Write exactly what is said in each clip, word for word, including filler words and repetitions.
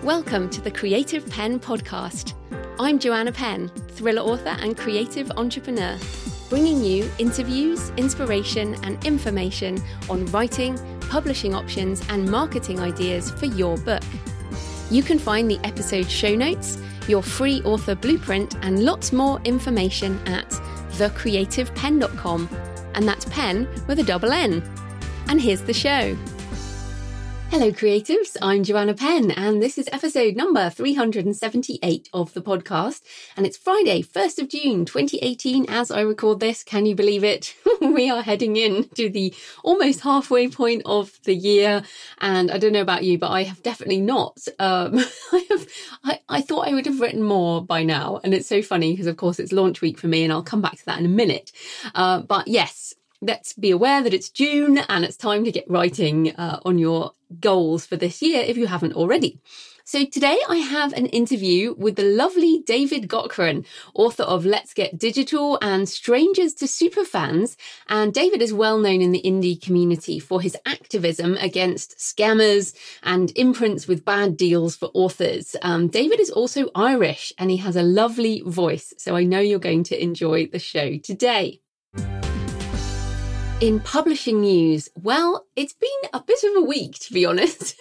Welcome to the Creative Penn podcast. I'm Joanna Penn, thriller author and creative entrepreneur, bringing you interviews, inspiration, and information on writing, publishing options, and marketing ideas for your book. You can find the episode show notes, your free author blueprint, and lots more information at the creative penn dot com. And that's pen with a double N. And here's the show. Hello creatives, I'm Joanna Penn and this is episode number three hundred seventy-eight of the podcast, and it's Friday, first of June twenty eighteen as I record this. Can you believe it? We are heading in to the almost halfway point of the year, and I don't know about you, but I have definitely not. Um, I have. I, I thought I would have written more by now, and it's so funny because of course it's launch week for me and I'll come back to that in a minute. Uh, but yes, let's be aware that it's June and it's time to get writing uh, on your goals for this year if you haven't already. So today I have an interview with the lovely David Gaughran, author of Let's Get Digital and Strangers to Superfans. And David is well known in the indie community for his activism against scammers and imprints with bad deals for authors. Um, David is also Irish and he has a lovely voice, so I know you're going to enjoy the show today. In publishing news, well, it's been a bit of a week, to be honest.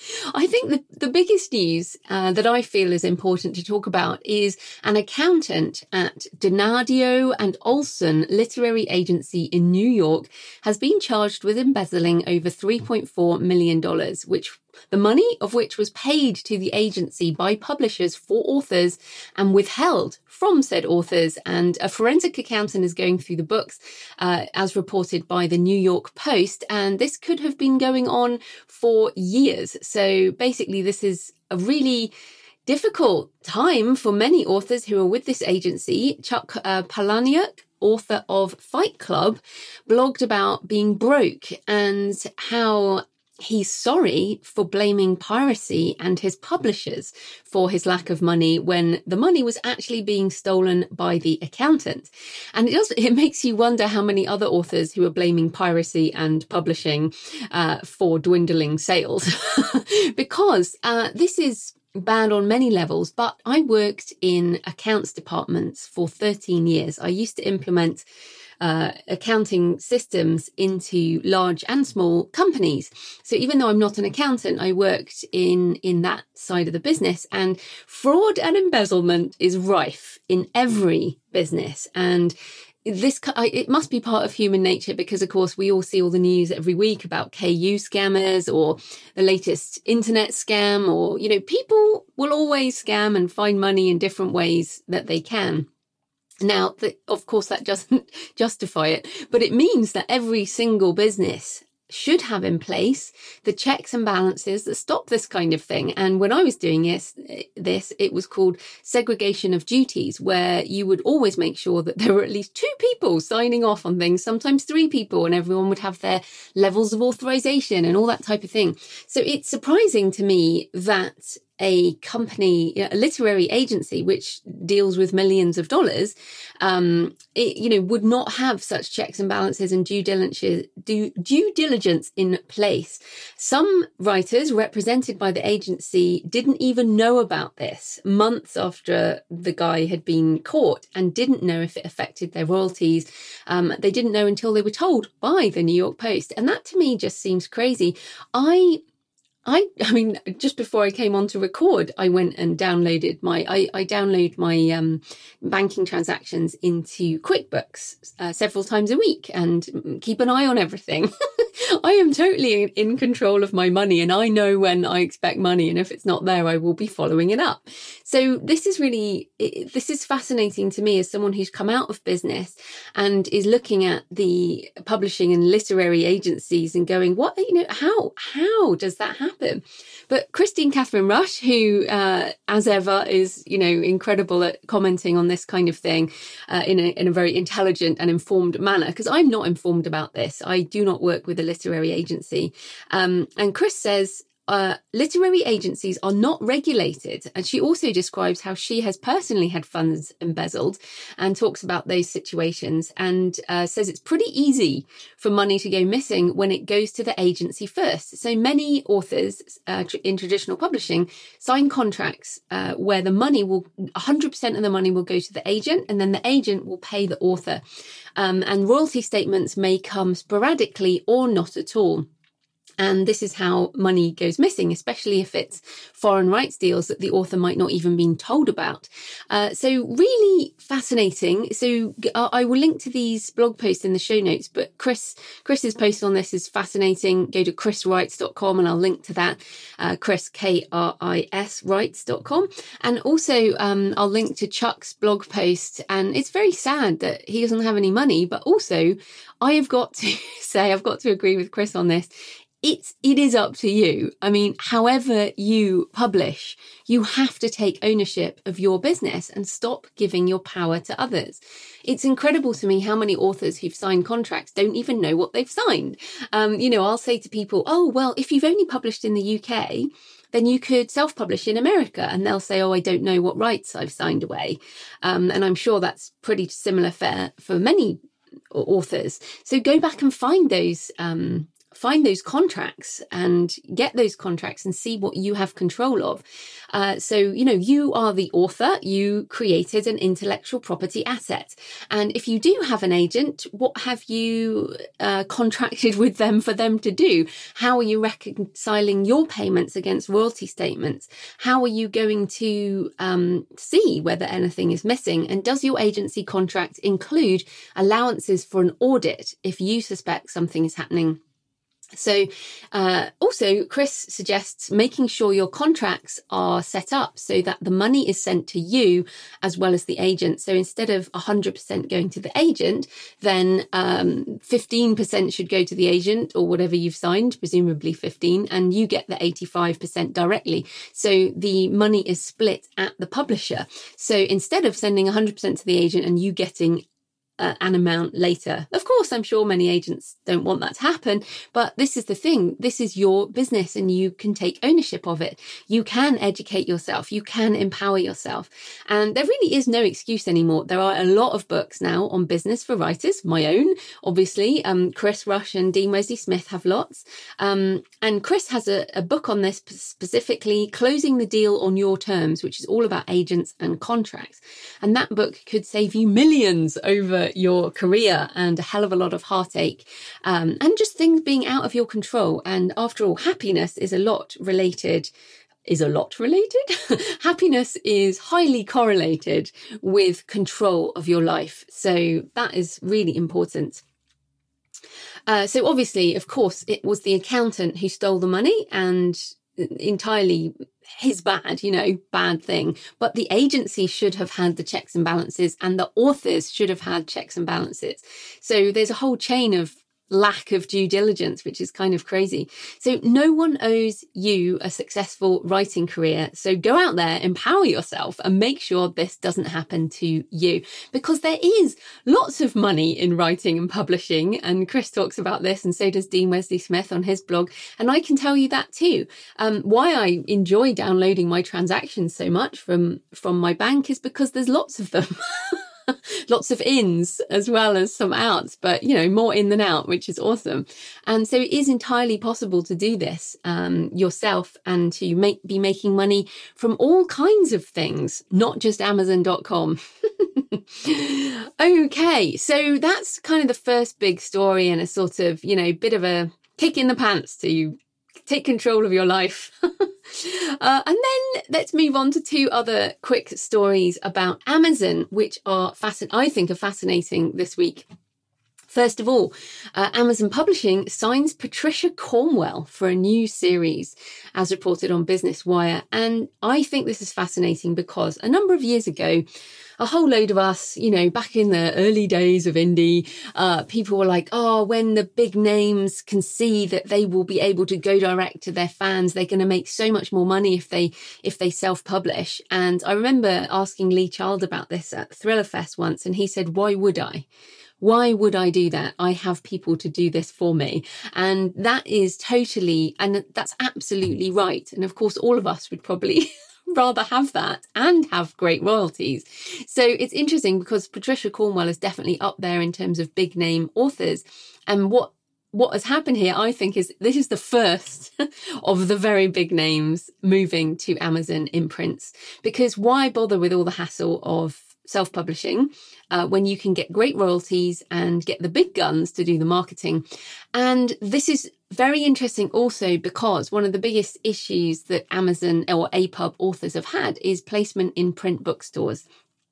I think the, the biggest news uh, that I feel is important to talk about is an accountant at Donadio and Olson Literary Agency in New York has been charged with embezzling over three point four million dollars, which the money of which was paid to the agency by publishers for authors and withheld from said authors. And a forensic accountant is going through the books, uh, as reported by the New York Post. And this could have been going on for years. So basically, this is a really difficult time for many authors who are with this agency. Chuck uh, Palahniuk, author of Fight Club, blogged about being broke and how he's sorry for blaming piracy and his publishers for his lack of money when the money was actually being stolen by the accountant. And it does, it makes you wonder how many other authors who are blaming piracy and publishing uh, for dwindling sales. Because uh, this is bad on many levels, but I worked in accounts departments for thirteen years. I used to implement Uh, accounting systems into large and small companies. So even though I'm not an accountant, I worked in, in that side of the business, and fraud and embezzlement is rife in every business. And this, it must be part of human nature because, of course, we all see all the news every week about K U scammers or the latest internet scam, or, you know, people will always scam and find money in different ways that they can. Now, the, of course, that doesn't justify it, but it means that every single business should have in place the checks and balances that stop this kind of thing. And when I was doing this, this, it was called segregation of duties, where you would always make sure that there were at least two people signing off on things, sometimes three people, and everyone would have their levels of authorization and all that type of thing. So it's surprising to me that a company, a literary agency, which deals with millions of dollars, um, it, you know, would not have such checks and balances and due diligence, due, due diligence in place. Some writers represented by the agency didn't even know about this months after the guy had been caught and didn't know if it affected their royalties. Um, they didn't know until they were told by the New York Post. And that to me just seems crazy. I I, I mean, just before I came on to record, I went and downloaded my, I, I download my um, banking transactions into QuickBooks uh, several times a week and keep an eye on everything. I am totally in control of my money, and I know when I expect money, and if it's not there, I will be following it up. So this is really, it, this is fascinating to me as someone who's come out of business and is looking at the publishing and literary agencies and going, what, you know, how, how does that happen? But Christine Catherine Rush, who, uh, as ever, is, you know, incredible at commenting on this kind of thing uh, in a in a very intelligent and informed manner, because I'm not informed about this. I do not work with a literary agency. Um, and Chris says, uh, literary agencies are not regulated. And she also describes how she has personally had funds embezzled and talks about those situations, and uh, says it's pretty easy for money to go missing when it goes to the agency first. So many authors uh, in traditional publishing sign contracts uh, where the money will, one hundred percent of the money will go to the agent, and then the agent will pay the author. Um, and royalty statements may come sporadically or not at all. And this is how money goes missing, especially if it's foreign rights deals that the author might not even been told about. Uh, so really fascinating. So uh, I will link to these blog posts in the show notes, but Chris, Chris's post on this is fascinating. Go to chris writes dot com and I'll link to that. Uh, Chris, K R I S, writes dot com. And also um, I'll link to Chuck's blog post. And it's very sad that he doesn't have any money, but also I have got to say, I've got to agree with Chris on this. It's, it is up to you. I mean, however you publish, you have to take ownership of your business and stop giving your power to others. It's incredible to me how many authors who've signed contracts don't even know what they've signed. Um, you know, I'll say to people, oh, well, if you've only published in the U K, then you could self-publish in America. And they'll say, oh, I don't know what rights I've signed away. Um, and I'm sure that's pretty similar for, for many authors. So go back and find those, um, find those contracts and get those contracts and see what you have control of. Uh, so, you know, you are the author, you created an intellectual property asset. And if you do have an agent, what have you uh, contracted with them for them to do? How are you reconciling your payments against royalty statements? How are you going to um, see whether anything is missing? And does your agency contract include allowances for an audit if you suspect something is happening? So uh, also, Chris suggests making sure your contracts are set up so that the money is sent to you as well as the agent. So instead of one hundred percent going to the agent, then um, fifteen percent should go to the agent or whatever you've signed, presumably fifteen, and you get the eighty-five percent directly. So the money is split at the publisher. So instead of sending one hundred percent to the agent and you getting Uh, an amount later. Of course, I'm sure many agents don't want that to happen, but this is the thing. This is your business and you can take ownership of it. You can educate yourself. You can empower yourself. And there really is no excuse anymore. There are a lot of books now on business for writers, my own, obviously. Um, Chris Rush and Dean Wesley-Smith have lots. Um, and Chris has a, a book on this specifically, Closing the Deal on Your Terms, which is all about agents and contracts. And that book could save you millions over your career and a hell of a lot of heartache um, and just things being out of your control. And after all, happiness is a lot related is a lot related. Happiness is highly correlated with control of your life. So that is really important. Uh, so obviously, of course, it was the accountant who stole the money and entirely his bad, you know, bad thing. But the agency should have had the checks and balances and the authors should have had checks and balances. So there's a whole chain of lack of due diligence, which is kind of crazy. So no one owes you a successful writing career. So go out there, empower yourself and make sure this doesn't happen to you, because there is lots of money in writing and publishing. And Chris talks about this, and so does Dean Wesley-Smith on his blog. And I can tell you that too. Um, why I enjoy downloading my transactions so much from, from my bank is because there's lots of them. Lots of ins as well as some outs, but you know, more in than out, which is awesome. And so it is entirely possible to do this um, yourself and to make be making money from all kinds of things, not just amazon dot com. Okay, so that's kind of the first big story and a sort of, you know, bit of a kick in the pants to take control of your life. Uh, and then let's move on to two other quick stories about Amazon, which are fascinating, I think are fascinating this week. First of all, uh, Amazon Publishing signs Patricia Cornwell for a new series, as reported on Business Wire. And I think this is fascinating because a number of years ago, a whole load of us, you know, back in the early days of indie, uh, people were like, oh, when the big names can see that they will be able to go direct to their fans, they're going to make so much more money if they if they self-publish. And I remember asking Lee Child about this at Thriller Fest once, and he said, why would I? Why would I do that? I have people to do this for me. And that is totally, and that's absolutely right. And of course, all of us would probably rather have that and have great royalties. So it's interesting because Patricia Cornwell is definitely up there in terms of big name authors. And what What has happened here, I think, is this is the first of the very big names moving to Amazon imprints. Because why bother with all the hassle of self-publishing uh, when you can get great royalties and get the big guns to do the marketing? And this is very interesting also because one of the biggest issues that Amazon or A P U B authors have had is placement in print bookstores.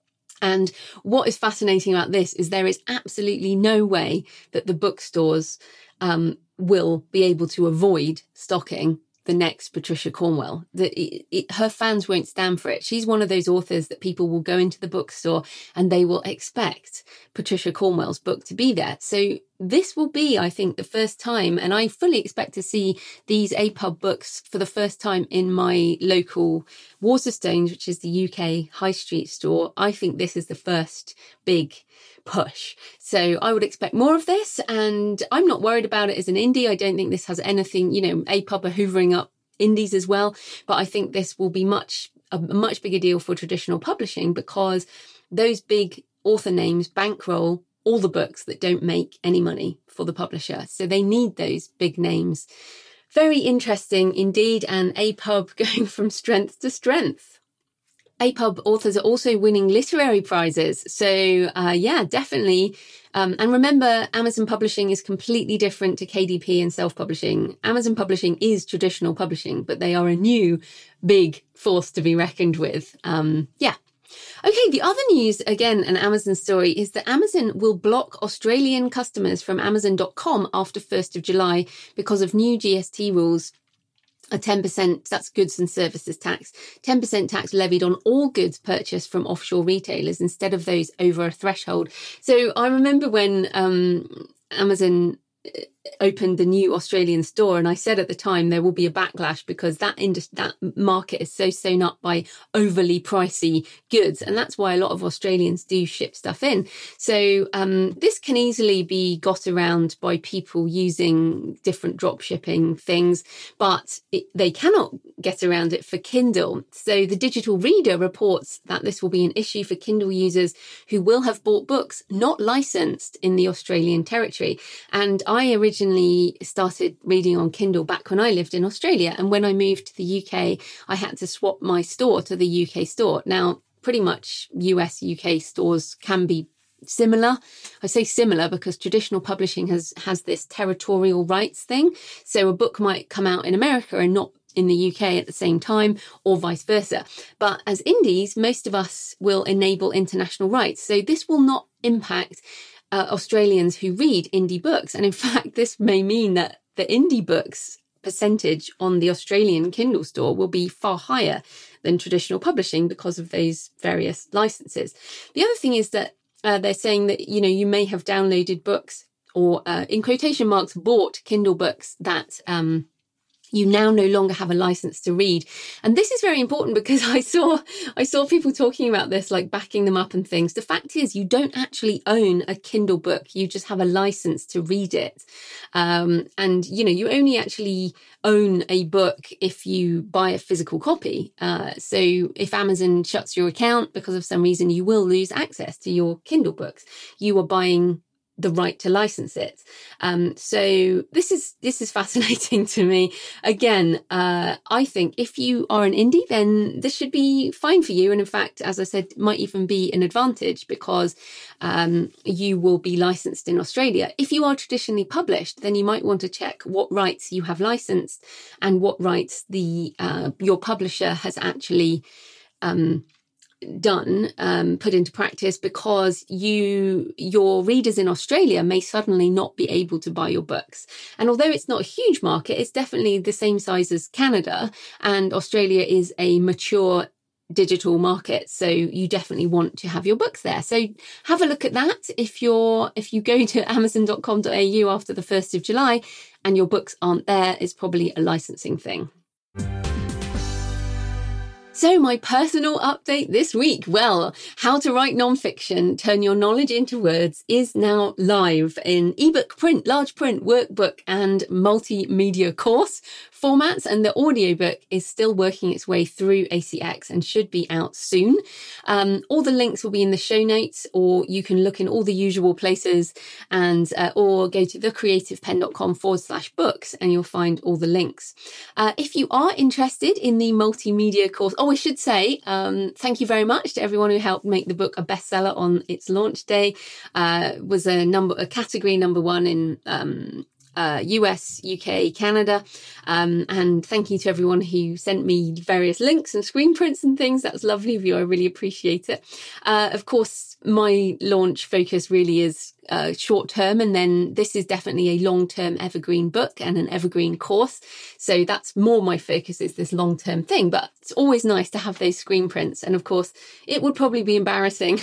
And what is fascinating about this is there is absolutely no way that the bookstores um, will be able to avoid stocking the next Patricia Cornwell. That it, it, her fans won't stand for it. She's one of those authors that people will go into the bookstore and they will expect Patricia Cornwell's book to be there. So this will be, I think, the first time, and I fully expect to see these A P U B books for the first time in my local Waterstones, which is the U K high street store. I think this is the first big push. So I would expect more of this, and I'm not worried about it as an indie. I don't think this has anything, you know, A P U B are hoovering up indies as well, but I think this will be much a much bigger deal for traditional publishing because those big author names bankroll all the books that don't make any money for the publisher. So they need those big names. Very interesting indeed, and A P U B going from strength to strength. A P U B authors are also winning literary prizes. So uh, yeah, definitely. Um, and remember, Amazon Publishing is completely different to K D P and self-publishing. Amazon Publishing is traditional publishing, but they are a new big force to be reckoned with. Um, yeah. Okay, the other news, again, an Amazon story, is that Amazon will block Australian customers from Amazon dot com after first of July because of new G S T rules. A ten percent, that's goods and services tax, ten percent tax levied on all goods purchased from offshore retailers instead of those over a threshold. So I remember when um, Amazon opened the new Australian store, and I said at the time there will be a backlash because that industry, that market is so sewn up by overly pricey goods, and that's why a lot of Australians do ship stuff in. So um, this can easily be got around by people using different drop shipping things, but it, they cannot get around it for Kindle. So the Digital Reader reports that this will be an issue for Kindle users who will have bought books not licensed in the Australian territory. And I originally started reading on Kindle back when I lived in Australia. And when I moved to the U K, I had to swap my store to the U K store. Now, pretty much U S, U K stores can be similar. I say similar because traditional publishing has, has this territorial rights thing. So a book might come out in America and not in the U K at the same time, or vice versa. But as indies, most of us will enable international rights. So this will not impact Uh, Australians who read indie books. And in fact, this may mean that the indie books percentage on the Australian Kindle store will be far higher than traditional publishing because of those various licenses. The other thing is that uh, they're saying that, you know, you may have downloaded books or uh, in quotation marks, bought Kindle books that um, you now no longer have a license to read. And this is very important because I saw I saw people talking about this, like backing them up and things. The fact is you don't actually own a Kindle book. You just have a license to read it. Um, and, you know, you only actually own a book if you buy a physical copy. Uh, so if Amazon shuts your account because of some reason, you will lose access to your Kindle books. You are buying the right to license it. Um, so this is this is fascinating to me. Again, uh, I think if you are an indie, then this should be fine for you. And in fact, as I said, might even be an advantage because um, you will be licensed in Australia. If you are traditionally published, then you might want to check what rights you have licensed and what rights the uh, your publisher has actually um done, um, put into practice, because you, your readers in Australia may suddenly not be able to buy your books. And although it's not a huge market, it's definitely the same size as Canada, and Australia is a mature digital market. So you definitely want to have your books there. So have a look at that. If you're, if you go to amazon dot com dot a u after the first of July and your books aren't there, it's probably a licensing thing. So my personal update this week, well, How to Write Nonfiction, Turn Your Knowledge into Words is now live in ebook, print, large print, workbook and multimedia course formats, and the audiobook is still working its way through A C X and should be out soon. Um, all the links will be in the show notes, or you can look in all the usual places and uh, or go to thecreativepenn.com forward slash books and you'll find all the links. Uh, if you are interested in the multimedia course, oh, I should say, um, thank you very much to everyone who helped make the book a bestseller on its launch day. Uh, was a number, a category number one in um, Uh, U S, U K, Canada. Um, and thank you to everyone who sent me various links and screen prints and things. That was lovely of you. I really appreciate it. Uh, of course, my launch focus really is uh, short term. And then this is definitely a long term evergreen book and an evergreen course. So that's more my focus, is this long term thing. But it's always nice to have those screen prints. And of course, it would probably be embarrassing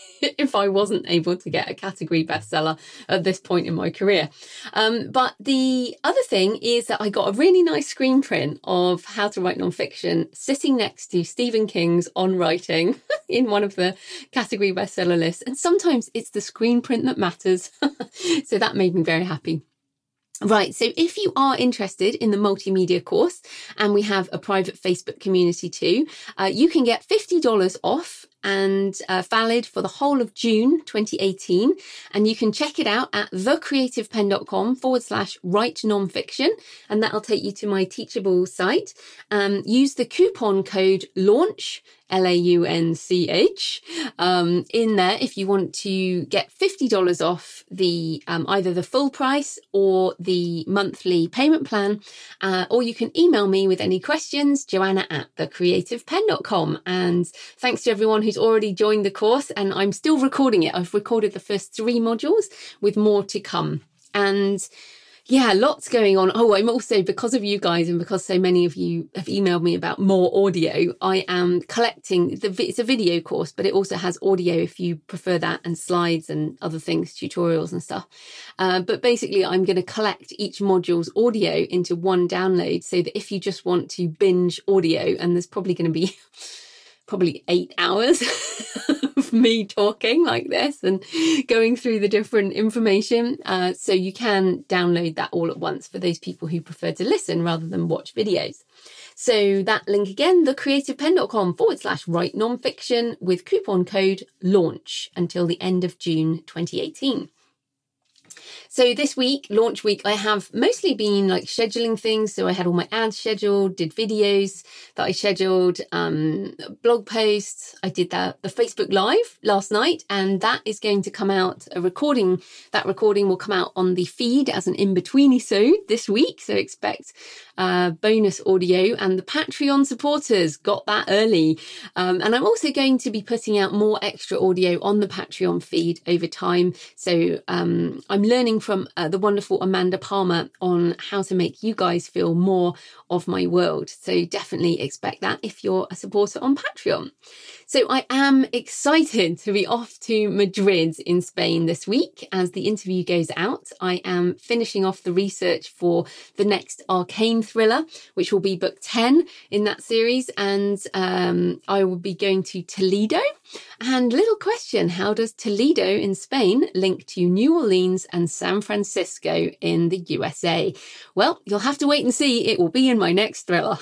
if I wasn't able to get a category bestseller at this point in my career. Um, but the other thing is that I got a really nice screen print of How to Write Nonfiction sitting next to Stephen King's On Writing in one of the category bestseller lists. And sometimes it's the screen print that matters. So that made me very happy. Right, so if you are interested in the multimedia course, and we have a private Facebook community too, uh, you can get fifty dollars off and uh, valid for the whole of June twenty eighteen. And you can check it out at thecreativepenn.com forward slash write nonfiction. And that'll take you to my Teachable site. Um, use the coupon code LAUNCH, L A U N C H, um, in there if you want to get fifty dollars off the um, either the full price or the monthly payment plan. Uh, or you can email me with any questions, Joanna at thecreativepenn dot com. And thanks to everyone who's already joined the course, and I'm still recording it. I've recorded the first three modules with more to come. And yeah, lots going on. Oh, I'm also, because of you guys and because so many of you have emailed me about more audio, I am collecting, the, it's a video course, but it also has audio if you prefer that, and slides and other things, tutorials and stuff. Uh, but basically, I'm going to collect each module's audio into one download, so that if you just want to binge audio, and there's probably going to be probably eight hours of me talking like this and going through the different information. Uh, so you can download that all at once for those people who prefer to listen rather than watch videos. So that link again, thecreativepenn.com forward slash write nonfiction with coupon code LAUNCH until the end of June twenty eighteen. So this week, launch week, I have mostly been like scheduling things. So I had all my ads scheduled, did videos that I scheduled, um, blog posts. I did that, the Facebook Live last night, and that is going to come out, a recording. That recording will come out on the feed as an in-between-isode this week. So expect uh, bonus audio, and the Patreon supporters got that early. Um, and I'm also going to be putting out more extra audio on the Patreon feed over time. So um, I'm learning from uh, the wonderful Amanda Palmer on how to make you guys feel more of my world. So definitely expect that if you're a supporter on Patreon. So I am excited to be off to Madrid in Spain this week as the interview goes out. I am finishing off the research for the next Arcane thriller, which will be book ten in that series. And um, I will be going to Toledo. And little question, how does Toledo in Spain link to New Orleans and San Francisco in the U S A? Well, you'll have to wait and see. It will be in my next thriller.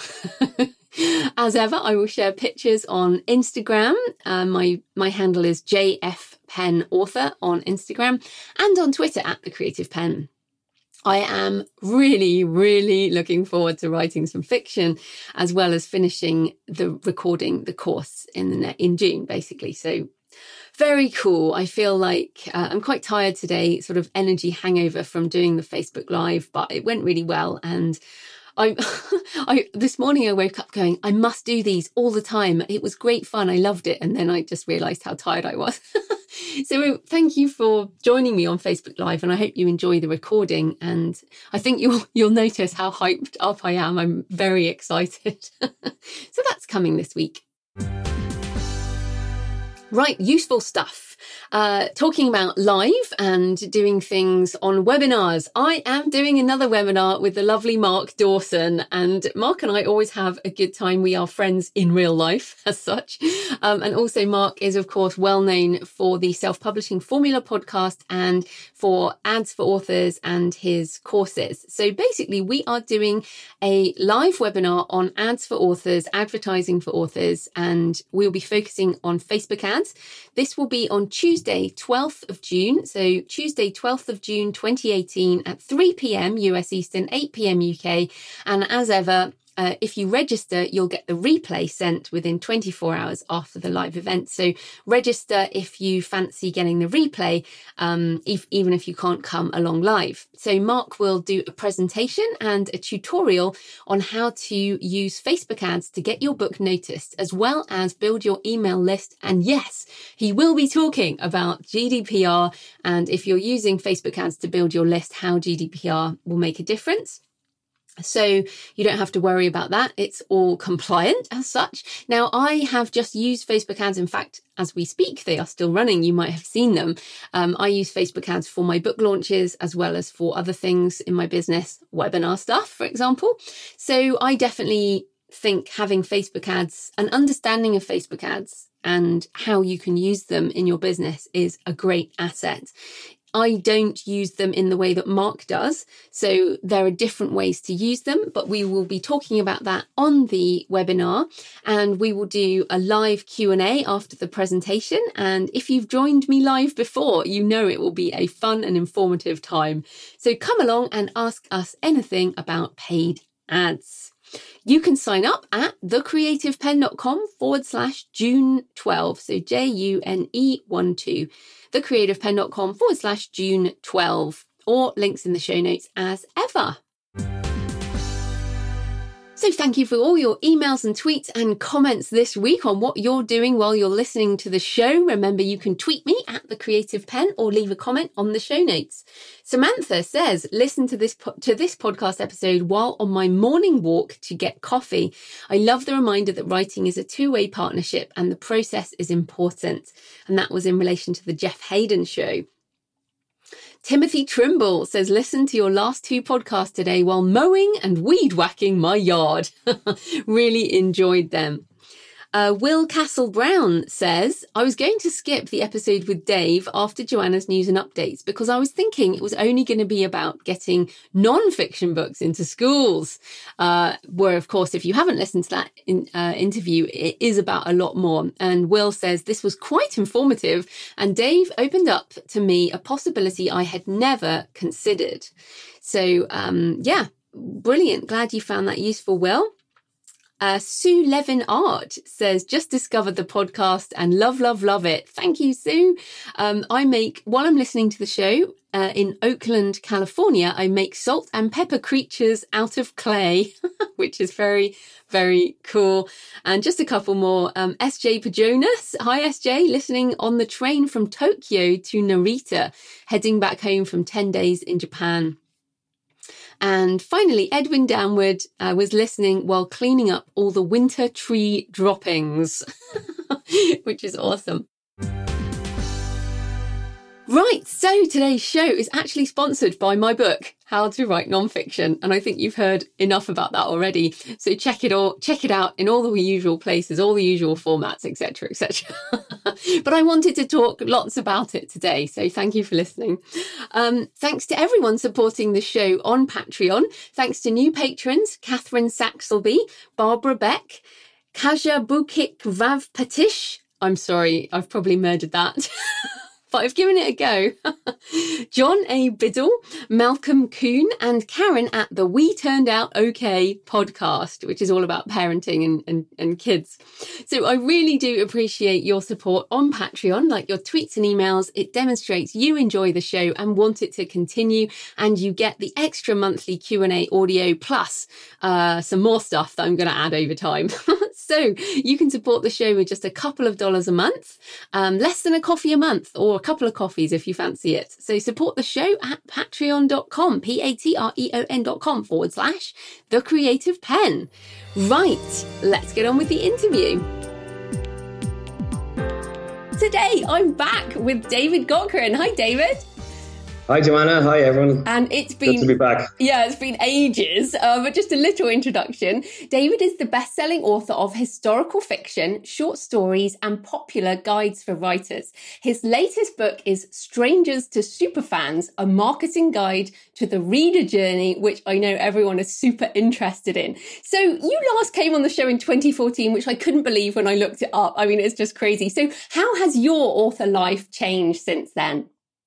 As ever, I will share pictures on Instagram. Uh, my, my handle is J F Penn Author on Instagram, and on Twitter at The Creative Penn. I am really, really looking forward to writing some fiction, as well as finishing the recording the course in the ne- in June, basically. So very cool. I feel like uh, I'm quite tired today, sort of energy hangover from doing the Facebook Live, but it went really well. And I, I, this morning I woke up going, I must do these all the time. It was great fun. I loved it. And then I just realised how tired I was. So thank you for joining me on Facebook Live, and I hope you enjoy the recording. And I think you'll, you'll notice how hyped up I am. I'm very excited. So that's coming this week. Right, useful stuff. uh, talking about live and doing things on webinars. I am doing another webinar with the lovely Mark Dawson, and Mark and I always have a good time. We are friends in real life as such. Um, and also Mark is, of course, well known for the Self-Publishing Formula podcast and for Ads for Authors and his courses. So basically, we are doing a live webinar on ads for authors, advertising for authors, and we'll be focusing on Facebook ads. This will be on Tuesday, twelfth of June. So Tuesday, twelfth of June, twenty eighteen at three p.m. U S Eastern, eight p.m. U K. And as ever, Uh, if you register, you'll get the replay sent within twenty-four hours after the live event. So register if you fancy getting the replay, um, if, even if you can't come along live. So Mark will do a presentation and a tutorial on how to use Facebook ads to get your book noticed, as well as build your email list. And yes, he will be talking about G D P R. And if you're using Facebook ads to build your list, how G D P R will make a difference. So you don't have to worry about that. It's all compliant as such. Now, I have just used Facebook ads. In fact, as we speak, they are still running. You might have seen them. Um, I use Facebook ads for my book launches as well as for other things in my business, webinar stuff, for example. So I definitely think having Facebook ads, an understanding of Facebook ads and how you can use them in your business is a great asset. I don't use them in the way that Mark does. So there are different ways to use them, but we will be talking about that on the webinar, and we will do a live Q and A after the presentation. And if you've joined me live before, you know it will be a fun and informative time. So come along and ask us anything about paid ads. You can sign up at thecreativepenn.com forward slash June 12. So J U N E one two. thecreativepenn.com forward slash June 12, or links in the show notes as ever. So thank you for all your emails and tweets and comments this week on what you're doing while you're listening to the show. Remember, you can tweet me at The Creative Penn or leave a comment on the show notes. Samantha says, listen to this po- to this podcast episode while on my morning walk to get coffee. I love the reminder that writing is a two-way partnership and the process is important. And that was in relation to the Jeff Hayden show. Timothy Trimble says, listen to your last two podcasts today while mowing and weed whacking my yard. Really enjoyed them. Uh, Will Castle Brown says, I was going to skip the episode with Dave after Joanna's news and updates because I was thinking it was only going to be about getting non-fiction books into schools. Uh, where, of course, if you haven't listened to that in, uh, interview, it is about a lot more. And Will says, this was quite informative, and Dave opened up to me a possibility I had never considered. So, um, yeah, brilliant. Glad you found that useful, Will. Uh, Sue Levin Art says, just discovered the podcast and love, love, love it. Thank you, Sue. Um, I make, while I'm listening to the show uh, in Oakland, California, I make salt and pepper creatures out of clay, which is very, very cool. And just a couple more. Um, S J Pajonas. Hi, S J. Listening on the train from Tokyo to Narita, heading back home from ten days in Japan. And finally, Edwin Downward uh, was listening while cleaning up all the winter tree droppings, which is awesome. Right, so today's show is actually sponsored by my book, How to Write Nonfiction, and I think you've heard enough about that already. So check it all, check it out in all the usual places, all the usual formats, et cetera, et cetera. But I wanted to talk lots about it today, so thank you for listening. Um, thanks to everyone supporting the show on Patreon. Thanks to new patrons, Catherine Saxelby, Barbara Beck, Kaja Bukik Vav Patish. I'm sorry, I've probably murdered that. But I've given it a go. John A. Biddle, Malcolm Kuhn, and Karen at the We Turned Out OK podcast, which is all about parenting and, and, and kids. So I really do appreciate your support on Patreon, like your tweets and emails. It demonstrates you enjoy the show and want it to continue, and you get the extra monthly Q and A audio plus uh, some more stuff that I'm going to add over time. So you can support the show with just a couple of dollars a month, um, less than a coffee a month, or a couple of coffees if you fancy it. So support the show at patreon.com, P-A-T-R-E-O-N dot com forward slash The Creative Penn. Right, let's get on with the interview. today I'm back with David Cochrane. Hi, David. Hi, Joanna. Hi, everyone. And it's been... Good to be back. Yeah, it's been ages. Uh, but just a little introduction. David is the best-selling author of historical fiction, short stories, and popular guides for writers. His latest book is Strangers to Superfans, a marketing guide to the reader journey, which I know everyone is super interested in. So you last came on the show in twenty fourteen, which I couldn't believe when I looked it up. I mean, it's just crazy. So how has your author life changed since then?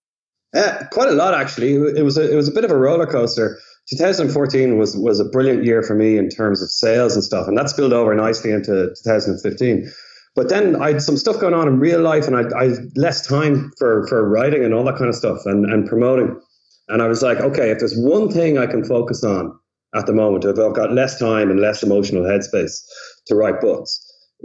Uh, quite a lot, actually. It was a, it was a bit of a roller coaster. twenty fourteen was was a brilliant year for me in terms of sales and stuff, and that spilled over nicely into two thousand fifteen. But then I had some stuff going on in real life, and I, I had less time for, for writing and all that kind of stuff and, and promoting. And I was like, okay, if there's one thing I can focus on at the moment, if I've got less time and less emotional headspace to write books,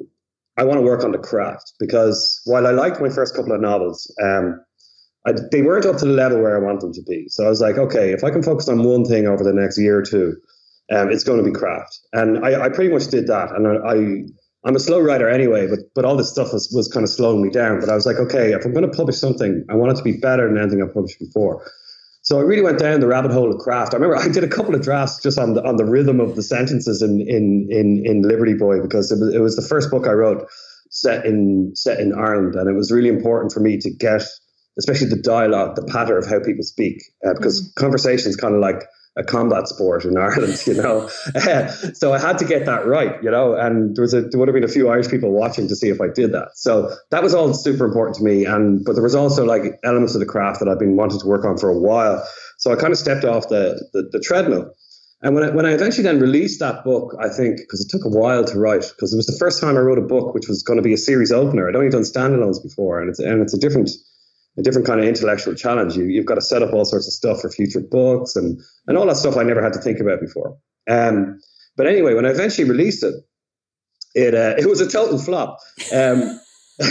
I want to work on the craft. Because while I liked my first couple of novels, um, I, they weren't up to the level where I want them to be. So I was like, okay, if I can focus on one thing over the next year or two, um, it's going to be craft. And I, I pretty much did that. And I, I, I'm a slow writer anyway, but but all this stuff was, was kind of slowing me down. But I was like, okay, if I'm going to publish something, I want it to be better than anything I've published before. So I really went down the rabbit hole of craft. I remember I did a couple of drafts just on the on the rhythm of the sentences in in in, in Liberty Boy, because it was, it was the first book I wrote set in set in Ireland, and it was really important for me to get, especially the dialogue, the patter of how people speak, uh, because mm. conversation is kind of like a combat sport in Ireland, you know. So I had to get that right, you know, and there was a, there would have been a few Irish people watching to see if I did that. So that was all super important to me. And but there was also like elements of the craft that I've been wanting to work on for a while. So I kind of stepped off the the, the treadmill. And when I, when I eventually then released that book, I think, because it took a while to write, because it was the first time I wrote a book which was going to be a series opener. I'd only done standalones before, and it's and it's a different a different kind of intellectual challenge. You, you've got to set up all sorts of stuff for future books and, and all that stuff I never had to think about before. Um, but anyway, when I eventually released it, it uh, it was a total flop. Um,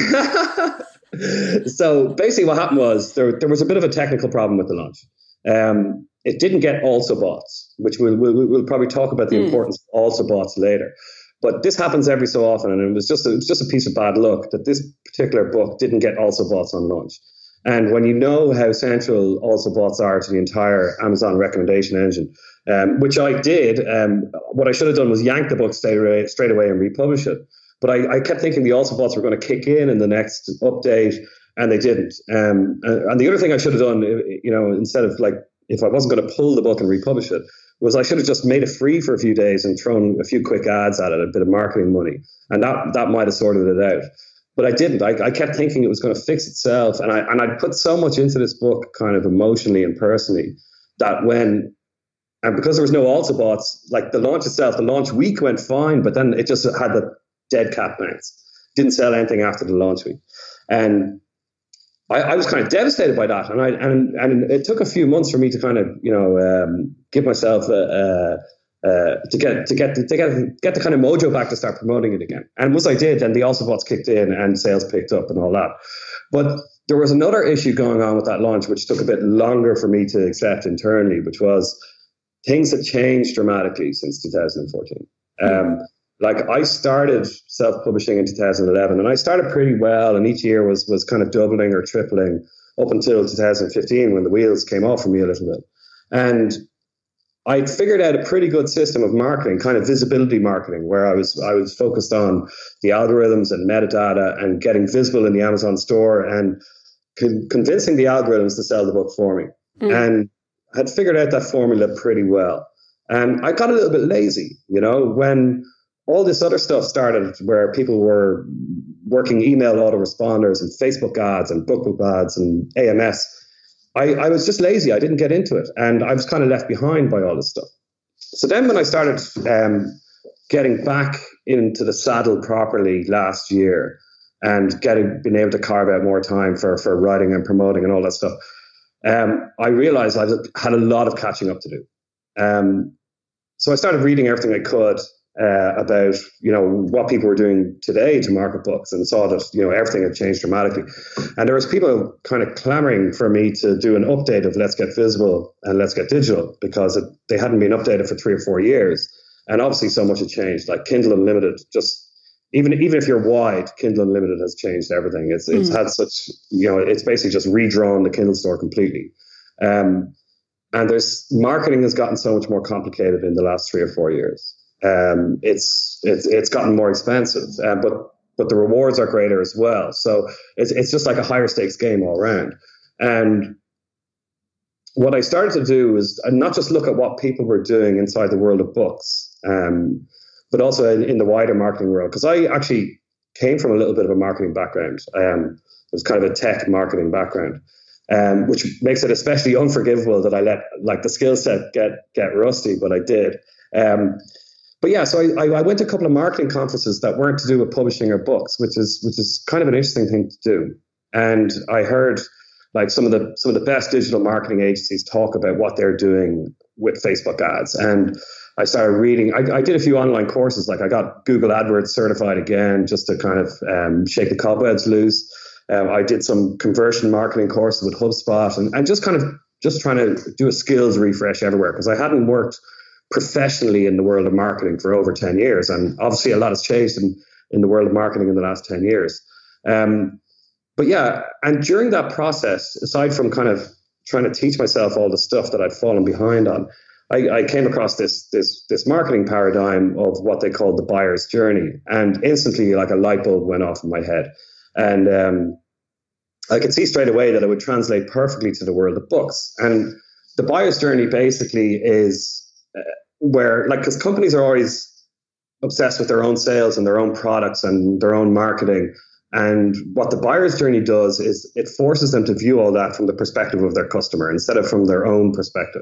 so basically what happened was there, there was a bit of a technical problem with the launch. Um, it didn't get also bots, which we'll, we'll, we'll probably talk about the mm. importance of also bots later. But this happens every so often, and it was just a, it was just a piece of bad luck that this particular book didn't get also bots on launch. And when you know how central also bots are to the entire Amazon recommendation engine, um, which I did, um, what I should have done was yank the book straight away, straight away and republish it. But I, I kept thinking the also bots were going to kick in in the next update, and they didn't. Um, and, and the other thing I should have done, you know, instead of like, if I wasn't going to pull the book and republish it, was I should have just made it free for a few days and thrown a few quick ads at it, a bit of marketing money, and that that might have sorted it out. But I didn't. I, I kept thinking it was going to fix itself. And I and I put so much into this book kind of emotionally and personally that when, and because there was no also bots, like the launch itself, the launch week went fine, but then it just had the dead cat bounce. Didn't sell anything after the launch week. And I, I was kind of devastated by that. And I and and it took a few months for me to kind of, you know, um, give myself a, a Uh, to get to get to get get the kind of mojo back to start promoting it again. And once I did, then the also bots kicked in and sales picked up and all that. But there was another issue going on with that launch, which took a bit longer for me to accept internally, which was things had changed dramatically since two thousand fourteen. Um, like I started self-publishing in two thousand eleven, and I started pretty well, and each year was was kind of doubling or tripling up until two thousand fifteen when the wheels came off for me a little bit. And I'd figured out a pretty good system of marketing, kind of visibility marketing, where I was I was focused on the algorithms and metadata and getting visible in the Amazon store and con- convincing the algorithms to sell the book for me. Mm. And had figured out that formula pretty well. And I got a little bit lazy, you know, when all this other stuff started where people were working email autoresponders and Facebook ads and BookBook ads and A M S. I, I was just lazy. I didn't get into it. And I was kind of left behind by all this stuff. So then when I started um, getting back into the saddle properly last year and getting being able to carve out more time for, for writing and promoting and all that stuff, um, I realized I had a lot of catching up to do. Um, so I started reading everything I could uh, about, you know, what people were doing today to market books, and saw that, you know, everything had changed dramatically. And there was people kind of clamoring for me to do an update of Let's Get Visible and Let's Get Digital, because it, they hadn't been updated for three or four years. And obviously so much had changed. Like Kindle Unlimited just even even if you're wide, Kindle Unlimited has changed everything. It's it's mm. had such, you know, it's basically just redrawn the Kindle store completely. Um, and there's marketing has gotten so much more complicated in the last three or four years. Um, it's it's it's gotten more expensive, uh, but but the rewards are greater as well. So it's it's just like a higher stakes game all around. And what I started to do is not just look at what people were doing inside the world of books, um, but also in, in the wider marketing world. Because I actually came from a little bit of a marketing background. Um, it was kind of a tech marketing background, um, which makes it especially unforgivable that I let like the skill set get get rusty, but I did. Um, but yeah, so I, I went to a couple of marketing conferences that weren't to do with publishing or books, which is which is kind of an interesting thing to do. And I heard like some of the some of the best digital marketing agencies talk about what they're doing with Facebook ads. And I started reading, I, I did a few online courses, like I got Google AdWords certified again, just to kind of um, shake the cobwebs loose. Um, I did some conversion marketing courses with HubSpot and, and just kind of just trying to do a skills refresh everywhere, because I hadn't worked professionally in the world of marketing for over ten years. And obviously a lot has changed in, in the world of marketing in the last ten years. Um, But yeah, and during that process, aside from kind of trying to teach myself all the stuff that I'd fallen behind on, I, I came across this this this marketing paradigm of what they called the buyer's journey, and instantly, like a light bulb went off in my head, and um, I could see straight away that it would translate perfectly to the world of books. And the buyer's journey basically is uh, where, like, because companies are always obsessed with their own sales and their own products and their own marketing. And what the buyer's journey does is it forces them to view all that from the perspective of their customer instead of from their own perspective.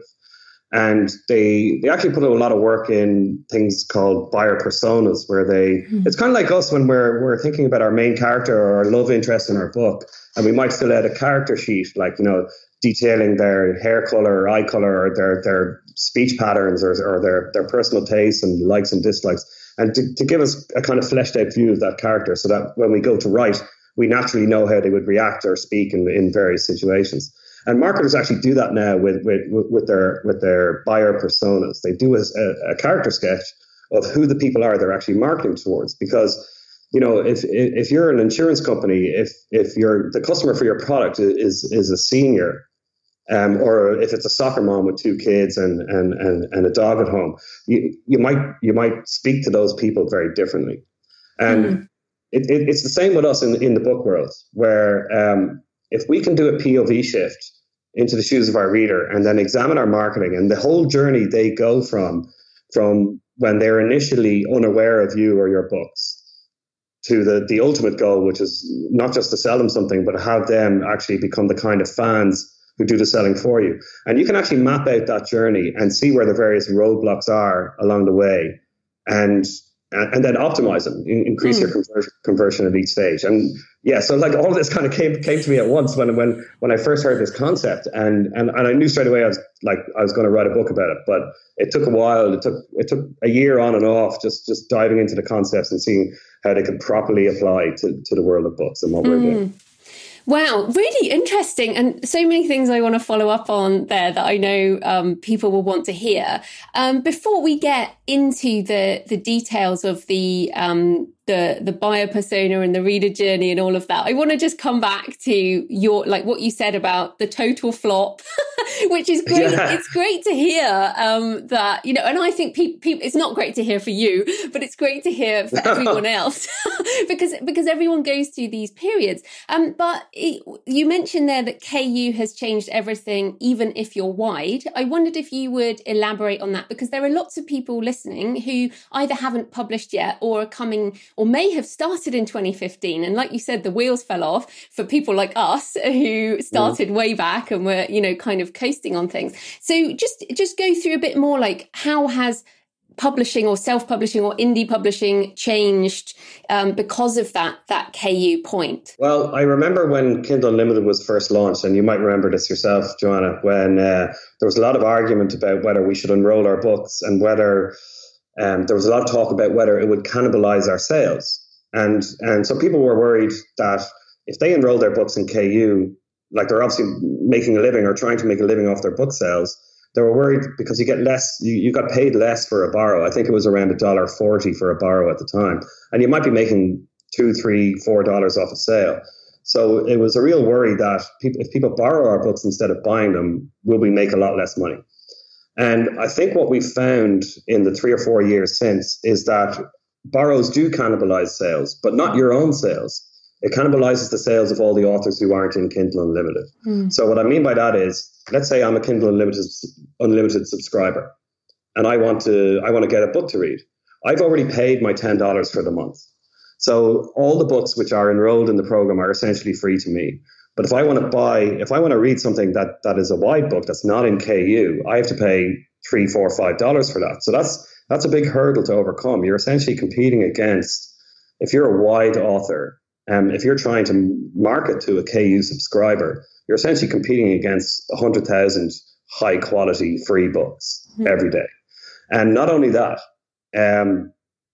And they they actually put a lot of work in things called buyer personas, where they mm-hmm. it's kind of like us when we're we're thinking about our main character or our love interest in our book, and we might fill out a character sheet, like, you know, detailing their hair color or eye color or their their speech patterns or, or their their personal tastes and likes and dislikes. And to, to give us a kind of fleshed out view of that character, so that when we go to write, we naturally know how they would react or speak in, in various situations. And marketers actually do that now with with, with their with their buyer personas. They do a, a character sketch of who the people are they're actually marketing towards. Because, you know, if if you're an insurance company, if if you're the customer for your product is is a senior, Um, or if it's a soccer mom with two kids and and and, and a dog at home, you you might you might speak to those people very differently. And mm-hmm. it, it, it's the same with us in in the book world, where um, if we can do a P O V shift into the shoes of our reader and then examine our marketing and the whole journey they go from from when they're initially unaware of you or your books to the the ultimate goal, which is not just to sell them something, but have them actually become the kind of fans who do the selling for you. And you can actually map out that journey and see where the various roadblocks are along the way, and and then optimize them, increase mm. your conversion, conversion at each stage. And yeah, so like all this kind of came came to me at once when when when I first heard this concept, and and and I knew straight away I was like I was going to write a book about it. But it took a while. It took it took a year on and off, just just diving into the concepts and seeing how they could properly apply to to the world of books and what mm. we're doing. Wow, really interesting. And so many things I want to follow up on there that I know um, people will want to hear. Um, before we get into the the details of the um, the the buyer persona and the reader journey and all of that, I want to just come back to your, like what you said about the total flop, which is great. Yeah. It's great to hear um, that, you know, and I think people, people, it's not great to hear for you, but it's great to hear for everyone else because, because everyone goes through these periods. Um, but it, you mentioned there that K U has changed everything, even if you're wide. I wondered if you would elaborate on that, because there are lots of people listening who either haven't published yet or are coming or may have started in twenty fifteen. And like you said, the wheels fell off for people like us who started yeah. way back and were, you know, kind of coasting on things. So just, just go through a bit more, like, how has publishing or self-publishing or indie publishing changed um, because of that, that K U point? Well, I remember when Kindle Unlimited was first launched, and you might remember this yourself, Joanna, when uh, there was a lot of argument about whether we should enroll our books and whether Um, there was a lot of talk about whether it would cannibalize our sales. And and so people were worried that if they enrolled their books in K U, like they're obviously making a living or trying to make a living off their book sales, They were worried because you get less, you, you got paid less for a borrow. I think it was around a dollar forty for a borrow at the time. And you might be making two, three, four dollars off a sale. So it was a real worry that people, if people borrow our books instead of buying them, will we make a lot less money? And I think what we've found in the three or four years since is that borrows do cannibalize sales, but not your own sales. It cannibalizes the sales of all the authors who aren't in Kindle Unlimited. Mm. So what I mean by that is, let's say I'm a Kindle Unlimited Unlimited subscriber, and I want to I want to get a book to read. I've already paid my ten dollars for the month. So all the books which are enrolled in the program are essentially free to me. But if I want to buy, if I want to read something that, that is a wide book that's not in K U, I have to pay three, four, five dollars for that. So that's that's a big hurdle to overcome. You're essentially competing against, if you're a wide author, um, if you're trying to market to a K U subscriber, you're essentially competing against one hundred thousand high quality free books mm-hmm. every day. And not only that, um,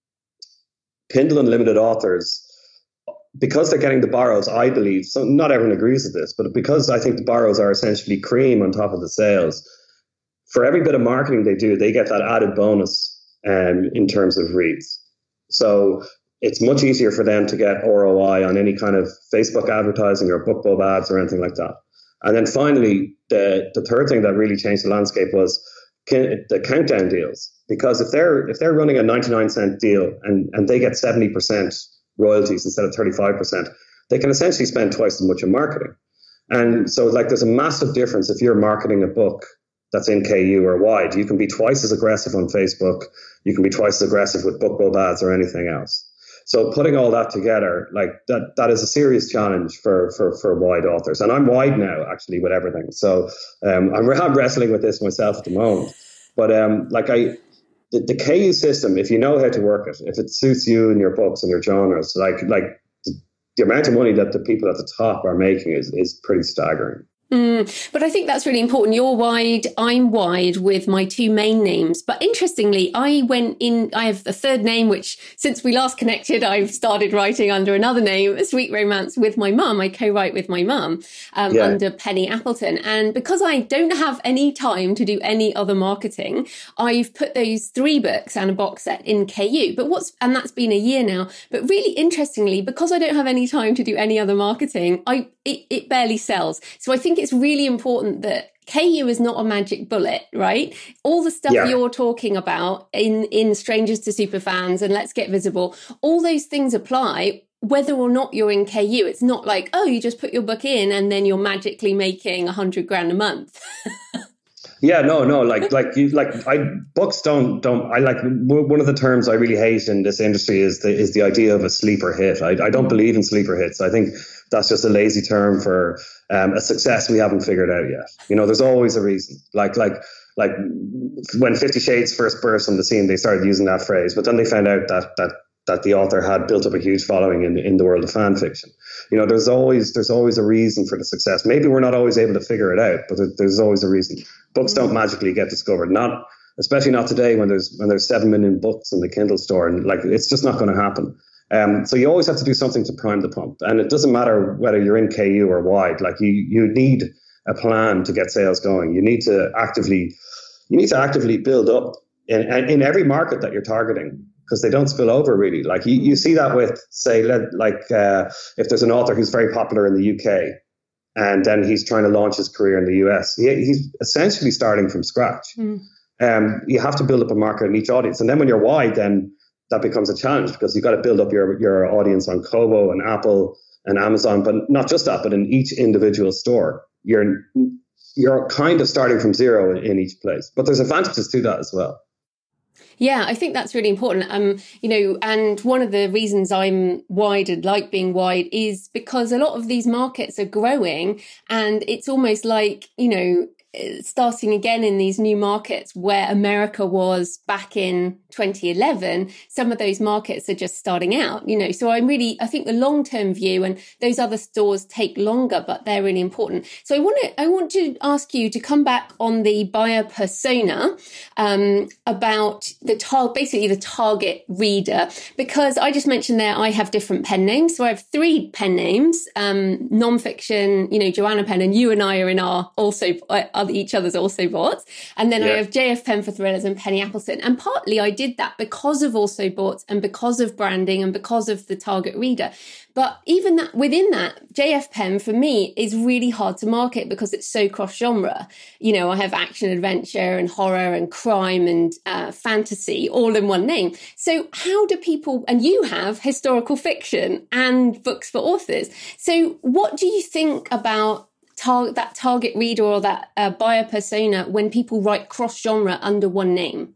Kindle Unlimited authors, because they're getting the borrows, I believe, so not everyone agrees with this, but because I think the borrows are essentially cream on top of the sales, for every bit of marketing they do, they get that added bonus um, in terms of reads. So it's much easier for them to get R O I on any kind of Facebook advertising or BookBub ads or anything like that. And then finally, the, the third thing that really changed the landscape was the countdown deals. Because if they're if they're running a ninety-nine cent deal and, and they get seventy percent royalties instead of thirty-five percent, they can essentially spend twice as much in marketing. And so like there's a massive difference if you're marketing a book that's in K U or wide. You can be twice as aggressive on Facebook. You can be twice as aggressive with BookBub ads or anything else. So putting all that together, like that, that is a serious challenge for, for, for wide authors. And I'm wide now, actually, with everything. So um, I'm, I'm wrestling with this myself at the moment. But um, like I, the, the K U system, if you know how to work it, if it suits you and your books and your genres, like like the, the amount of money that the people at the top are making is is pretty staggering. Mm, but I think that's really important. You're wide, I'm wide with my two main names. But interestingly, I went in, I have a third name, which since we last connected, I've started writing under another name, Sweet Romance, with my mum. I co-write with my mum um, yeah. under Penny Appleton. And because I don't have any time to do any other marketing, I've put those three books and a box set in K U. But what's, and that's been a year now. But really interestingly, because I don't have any time to do any other marketing, I it, it barely sells. So I think it's really important that K U is not a magic bullet, right? All the stuff yeah. you're talking about in, in Strangers to Superfans and Let's Get Visible, all those things apply whether or not you're in K U. It's not like, oh, you just put your book in and then you're magically making a hundred grand a month. Yeah, no, no, like, like, you, like, I books don't, don't. I like one of the terms I really hate in this industry is the is the idea of a sleeper hit. I, I don't believe in sleeper hits. I think that's just a lazy term for um, a success we haven't figured out yet. You know, there's always a reason. Like, like, like when Fifty Shades first burst on the scene, they started using that phrase, but then they found out that that that the author had built up a huge following in in the world of fan fiction. You know, there's always there's always a reason for the success. Maybe we're not always able to figure it out, but there, there's always a reason. Books don't magically get discovered, not especially not today when there's when there's seven million books in the Kindle store, and like it's just not going to happen. Um, so you always have to do something to prime the pump, and it doesn't matter whether you're in K U or wide. Like you you need a plan to get sales going. You need to actively you need to actively build up in in every market that you're targeting, because they don't spill over really. Like you, you see that with, say, like uh, if there's an author who's very popular in the U K and then he's trying to launch his career in the U S, he, he's essentially starting from scratch. Mm. Um, you have to build up a market in each audience. And then when you're wide, then that becomes a challenge because you've got to build up your, your audience on Kobo and Apple and Amazon, but not just that, but in each individual store. You're, you're kind of starting from zero in, in each place. But there's advantages to that as well. Yeah, I think that's really important. Um, you know, and one of the reasons I'm wide and like being wide is because a lot of these markets are growing, and it's almost like, you know, starting again in these new markets where America was back in twenty eleven. Some of those markets are just starting out, you know, so I'm really, I think the long-term view, and those other stores take longer, but they're really important. So I want to, I want to ask you to come back on the buyer persona, um, about the tar- basically the target reader, because I just mentioned there, I have different pen names. So I have three pen names, um, nonfiction, you know, Joanna Penn, and you and I are in our also, uh, other, each other's also bots. And then yeah. I have J F Penn for thrillers and Penny Appleton. And partly I did that because of also bots and because of branding and because of the target reader. But even that within that, J F Penn for me is really hard to market because it's so cross genre. You know, I have action, adventure and horror and crime and uh, fantasy all in one name. So how do people, and you have historical fiction and books for authors. So what do you think about tar- that target reader or that uh, buyer persona when people write cross genre under one name?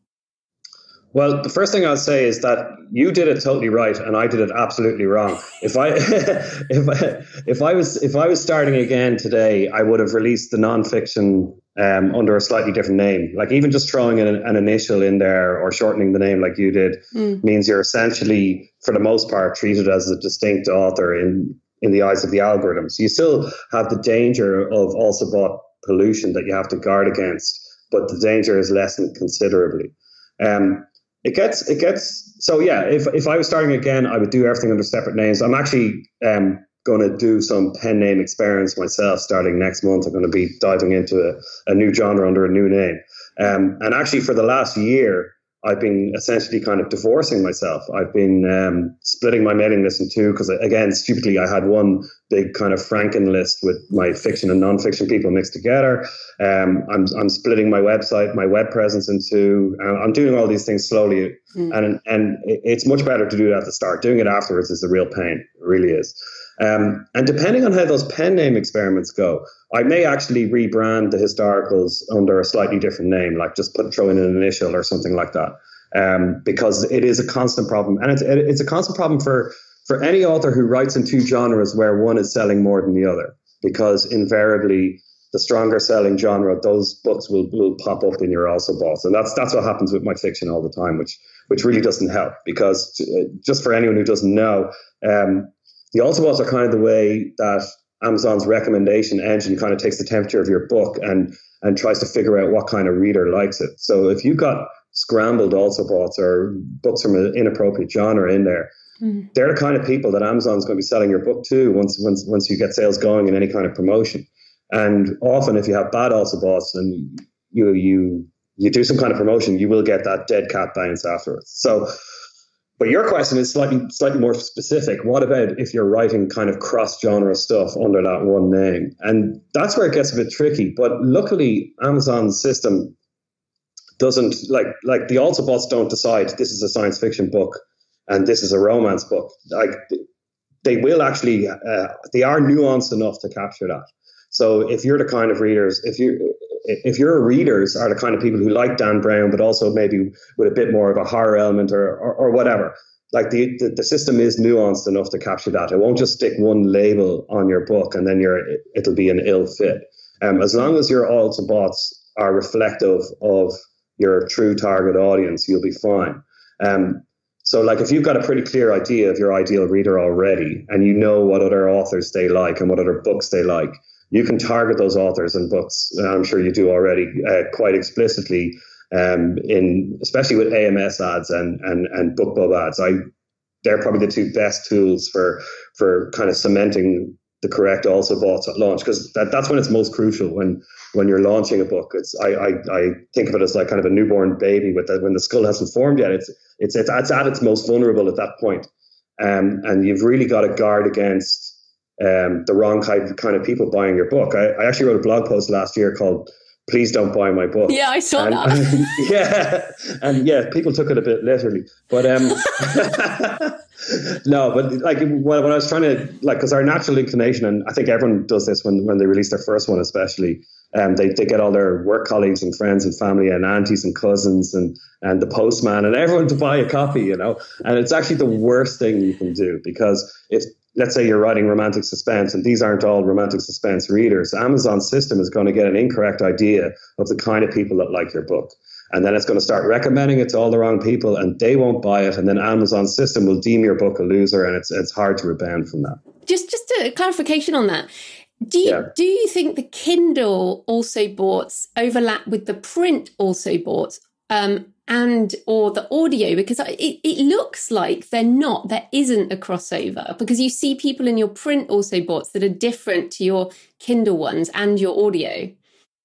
Well, the first thing I'll say is that you did it totally right, and I did it absolutely wrong. If I, if I, if I was, if I was starting again today, I would have released the nonfiction um, under a slightly different name. Like even just throwing an, an initial in there or shortening the name like you did mm. means you're essentially, for the most part, treated as a distinct author in in the eyes of the algorithms. You still have the danger of also bot pollution that you have to guard against, but the danger is lessened considerably. Um, It gets, it gets, so yeah, if if I was starting again, I would do everything under separate names. I'm actually um, going to do some pen name experiments myself starting next month. I'm going to be diving into a, a new genre under a new name. Um, and actually for the last year, I've been essentially kind of divorcing myself. I've been um, splitting my mailing list in two because, again, stupidly, I had one big kind of Franken list with my fiction and nonfiction people mixed together. Um, I'm I'm splitting my website, my web presence in two. Uh, I'm doing all these things slowly, mm. and and it's much better to do it at the start. Doing it afterwards is a real pain. It really is. Um, and depending on how those pen name experiments go, I may actually rebrand the historicals under a slightly different name, like just put throw in an initial or something like that, um, because it is a constant problem, and it's it's a constant problem for for any author who writes in two genres where one is selling more than the other, because invariably the stronger selling genre, those books will will pop up in your also bots, and that's that's what happens with my fiction all the time, which which really doesn't help, because just for anyone who doesn't know. Um, The also bots are kind of the way that Amazon's recommendation engine kind of takes the temperature of your book and and tries to figure out what kind of reader likes it. So if you've got scrambled also bots or books from an inappropriate genre in there, mm. they're the kind of people that Amazon's going to be selling your book to once once once you get sales going in any kind of promotion. And often if you have bad also bots and you you you do some kind of promotion, you will get that dead cat bounce afterwards. So but your question is slightly slightly more specific. What about if you're writing kind of cross-genre stuff under that one name? And that's where it gets a bit tricky. But luckily, Amazon's system doesn't, like like the also bots don't decide this is a science fiction book and this is a romance book. Like they will actually, uh, they are nuanced enough to capture that. So if you're the kind of readers, if you if your readers are the kind of people who like Dan Brown, but also maybe with a bit more of a horror element or or, or whatever, like the, the the system is nuanced enough to capture that. It won't just stick one label on your book and then you're it'll be an ill fit. Um, as long as your also bots are reflective of your true target audience, you'll be fine. Um, so like if you've got a pretty clear idea of your ideal reader already, and you know what other authors they like and what other books they like, you can target those authors and books, I'm sure you do already, uh, quite explicitly, um, in especially with A M S ads and and and BookBub ads. I they're probably the two best tools for for kind of cementing the correct also bots at launch, because that, that's when it's most crucial when when you're launching a book. It's I, I I think of it as like kind of a newborn baby with that when the skull hasn't formed yet. It's it's it's, it's at its most vulnerable at that point, um, and you've really got to guard against Um, the wrong kind of, kind of people buying your book. I, I actually wrote a blog post last year called "Please Don't Buy My Book." Yeah, I saw and, that. And, yeah, and yeah, people took it a bit literally. But um, no, but like when, when I was trying to like, because our natural inclination, and I think everyone does this when when they release their first one, especially, um, they they get all their work colleagues and friends and family and aunties and cousins and and the postman and everyone to buy a copy, you know. And it's actually the worst thing you can do, because if let's say you're writing romantic suspense and these aren't all romantic suspense readers, Amazon's system is going to get an incorrect idea of the kind of people that like your book. And then it's going to start recommending it to all the wrong people and they won't buy it. And then Amazon's system will deem your book a loser, and it's it's hard to rebound from that. Just just a clarification on that. Do you, yeah. do you think the Kindle also bots overlap with the print also bots? Um, and or the audio, because it, it looks like they're not, there isn't a crossover, because you see people in your print also bots that are different to your Kindle ones and your audio.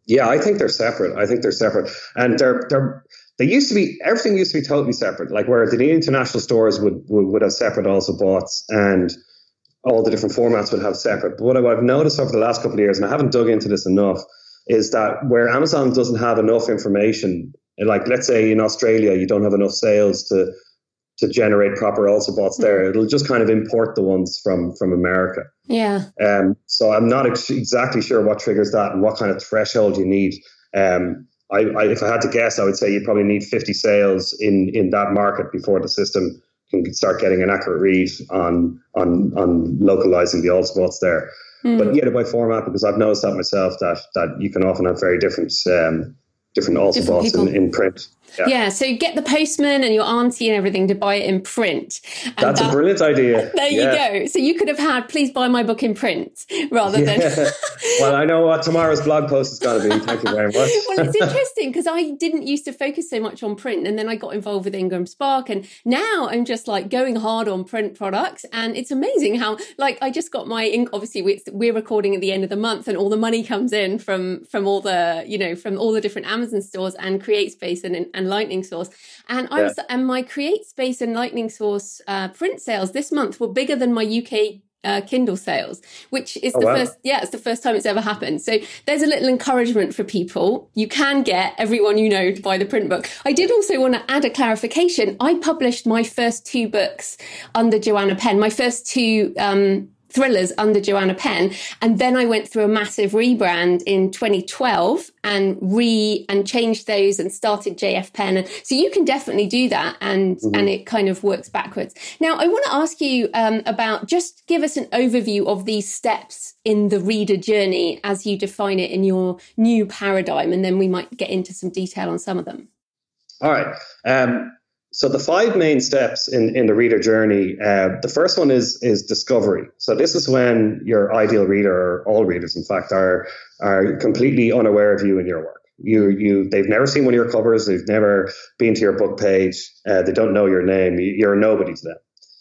Yeah, I think they're separate. I think they're separate, and they're they're they used to be everything used to be totally separate. Like where the international stores would would, would have separate also bots, and all the different formats would have separate. But what I've noticed over the last couple of years, and I haven't dug into this enough, is that where Amazon doesn't have enough information, like let's say in Australia, you don't have enough sales to to generate proper also bots there. It'll just kind of import the ones from from America. Yeah. Um. So I'm not ex- exactly sure what triggers that and what kind of threshold you need. Um. I, I if I had to guess, I would say you probably need fifty sales in in that market before the system can start getting an accurate read on on on localizing the also bots there. Mm. But yeah, by format, because I've noticed that myself, that that you can often have very different um, different also different bots in, in print. Yeah. yeah, so get the postman and your auntie and everything to buy it in print. And That's that, a brilliant idea. There yeah. you go. So you could have had, please buy my book in print, rather yeah. than... Well, I know what tomorrow's blog post is going to be. Thank you very much. Well, it's interesting because I didn't used to focus so much on print, and then I got involved with Ingram Spark, and now I'm just like going hard on print products, and it's amazing how, like, I just got my ink. Obviously, we're recording at the end of the month, and all the money comes in from from all the, you know, from all the different Amazon stores and CreateSpace and and Lightning Source, and I yeah. was and my CreateSpace and Lightning Source uh, print sales this month were bigger than my U K uh, Kindle sales, which is oh, the wow. first yeah it's the first time it's ever happened. So there's a little encouragement for people. You can get everyone you know to buy the print book. I did also want to add a clarification. I published my first two books under Joanna Penn, my first two um thrillers under Joanna Penn. And then I went through a massive rebrand in twenty twelve and re and changed those and started J F Penn. And so you can definitely do that. And, mm-hmm. and it kind of works backwards. Now, I want to ask you um, about, just give us an overview of these steps in the reader journey as you define it in your new paradigm. And then we might get into some detail on some of them. All right. Um, So the five main steps in, in the reader journey, uh, the first one is is discovery. So this is when your ideal reader, or all readers, in fact, are are completely unaware of you and your work. You you they've never seen one of your covers. They've never been to your book page. Uh, they don't know your name. You're a nobody to them.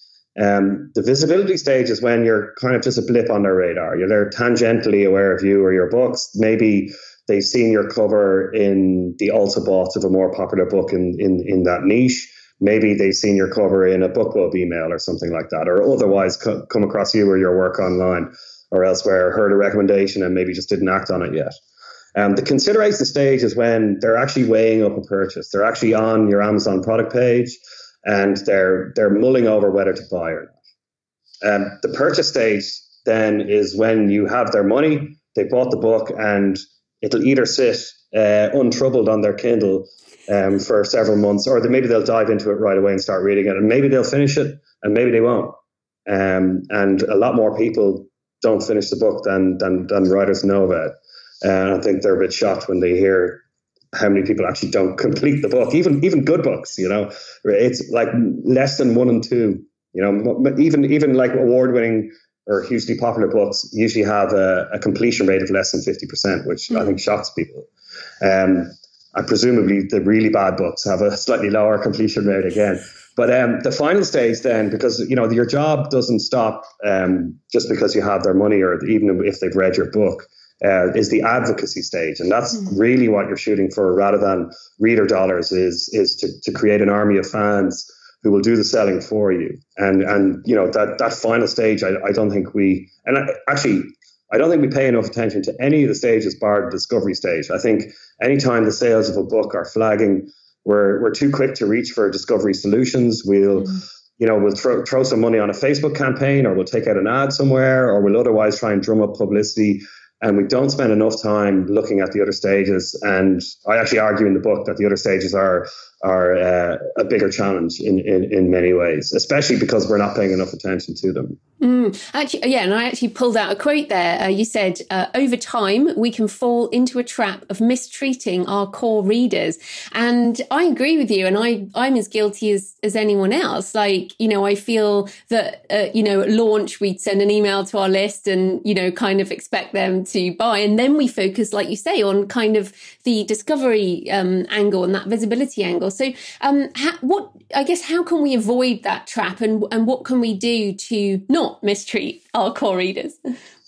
Um, the visibility stage is when you're kind of just a blip on their radar. You're they're tangentially aware of you or your books. Maybe they've seen your cover in the also bought of a more popular book in in in that niche. Maybe they've seen your cover in a BookBub email or something like that, or otherwise co- come across you or your work online or elsewhere, heard a recommendation and maybe just didn't act on it yet. Um, the consideration stage is when they're actually weighing up a purchase. They're actually on your Amazon product page and they're they're mulling over whether to buy or not. Um, the purchase stage then is when you have their money, they bought the book, and it'll either sit uh, untroubled on their Kindle Um, for several months, or they, maybe they'll dive into it right away and start reading it, and maybe they'll finish it and maybe they won't. Um, and a lot more people don't finish the book than than, than writers know about. And uh, I think they're a bit shocked when they hear how many people actually don't complete the book, even even good books. You know, it's like less than one in two. You know, even even like award-winning or hugely popular books usually have a, a completion rate of less than fifty percent, which mm. I think shocks people. Um, And presumably the really bad books have a slightly lower completion rate again. But um, the final stage then, because, you know, your job doesn't stop um, just because you have their money or even if they've read your book, uh, is the advocacy stage. And that's mm-hmm. really what you're shooting for, rather than reader dollars, is is to, to create an army of fans who will do the selling for you. And, and you know, that, that final stage, I, I don't think we, and I, actually, I don't think we pay enough attention to any of the stages bar the discovery stage. I think anytime the sales of a book are flagging, we're we're too quick to reach for discovery solutions. We'll, mm. you know, we'll throw throw some money on a Facebook campaign, or we'll take out an ad somewhere, or we'll otherwise try and drum up publicity. And we don't spend enough time looking at the other stages. And I actually argue in the book that the other stages are are uh, a bigger challenge in, in, in many ways, especially because we're not paying enough attention to them. Mm, actually, yeah, and I actually pulled out a quote there. Uh, you said, uh, over time, we can fall into a trap of mistreating our core readers. And I agree with you. And I, I'm as guilty as, as anyone else. Like, you know, I feel that, uh, you know, at launch, we'd send an email to our list and, you know, kind of expect them to buy. And then we focus, like you say, on kind of the discovery um, angle and that visibility angle. So um, how, what, I guess, how can we avoid that trap, and, and what can we do to not mistreat our core readers?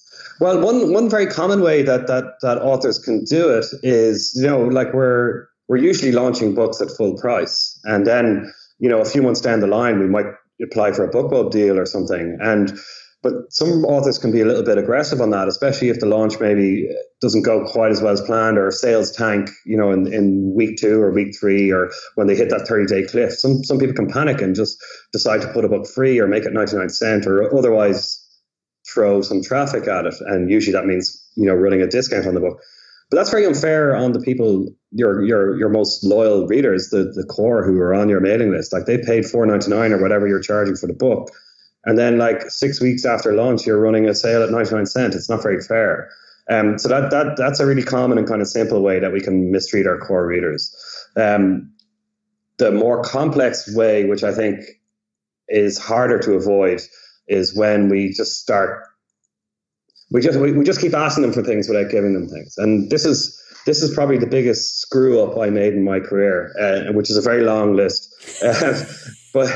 Well, one one very common way that that that authors can do it is, you know, like we're we're usually launching books at full price, and then, you know, a few months down the line we might apply for a BookBub deal or something. And but some authors can be a little bit aggressive on that, especially if the launch maybe doesn't go quite as well as planned, or sales tank, you know, in, in week two or week three, or when they hit that thirty-day cliff. Some some people can panic and just decide to put a book free or make it ninety-nine cent, or otherwise throw some traffic at it. And usually that means, you know, running a discount on the book. But that's very unfair on the people, your your your most loyal readers, the, the core who are on your mailing list. Like, they paid four ninety-nine or whatever you're charging for the book. And then like six weeks after launch, you're running a sale at ninety-nine cent. It's not very fair. Um, so that that that's a really common and kind of simple way that we can mistreat our core readers. Um, the more complex way, which I think is harder to avoid, is when we just start, we just we, we just keep asking them for things without giving them things. And this is this is probably the biggest screw up I made in my career, uh, which is a very long list. Uh, but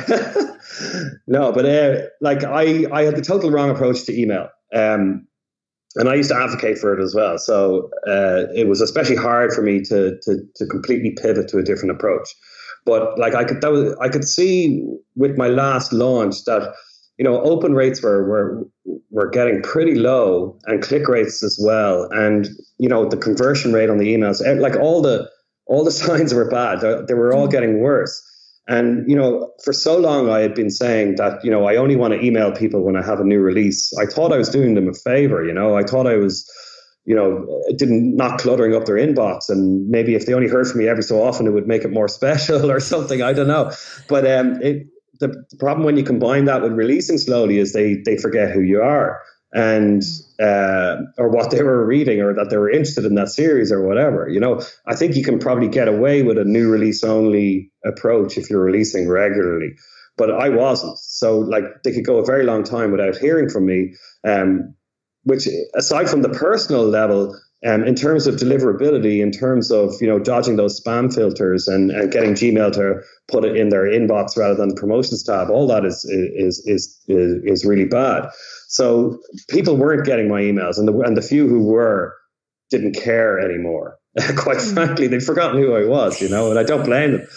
no, but uh, like I, I had the total wrong approach to email. Um, and I used to advocate for it as well. So uh, it was especially hard for me to, to to completely pivot to a different approach. But like I could that was, I could see with my last launch that, you know, open rates were were were getting pretty low, and click rates as well. And, you know, the conversion rate on the emails, like all the all the signs were bad. They were all getting worse. And, you know, for so long I had been saying that, you know, I only want to email people when I have a new release. I thought I was doing them a favor, you know. I thought I was, you know, didn't not cluttering up their inbox, and maybe if they only heard from me every so often, it would make it more special or something. I don't know. But um, it, the, the problem when you combine that with releasing slowly is they they forget who you are, and uh, or what they were reading, or that they were interested in that series or whatever. You know, I think you can probably get away with a new release only approach if you're releasing regularly, but I wasn't. So like they could go a very long time without hearing from me, um, which aside from the personal level, um, in terms of deliverability, in terms of, you know, dodging those spam filters and, and getting Gmail to put it in their inbox rather than the promotions tab, all that is is is is, is really bad. So people weren't getting my emails, and the and the few who were didn't care anymore. Quite frankly, they'd forgotten who I was, you know, and I don't blame them.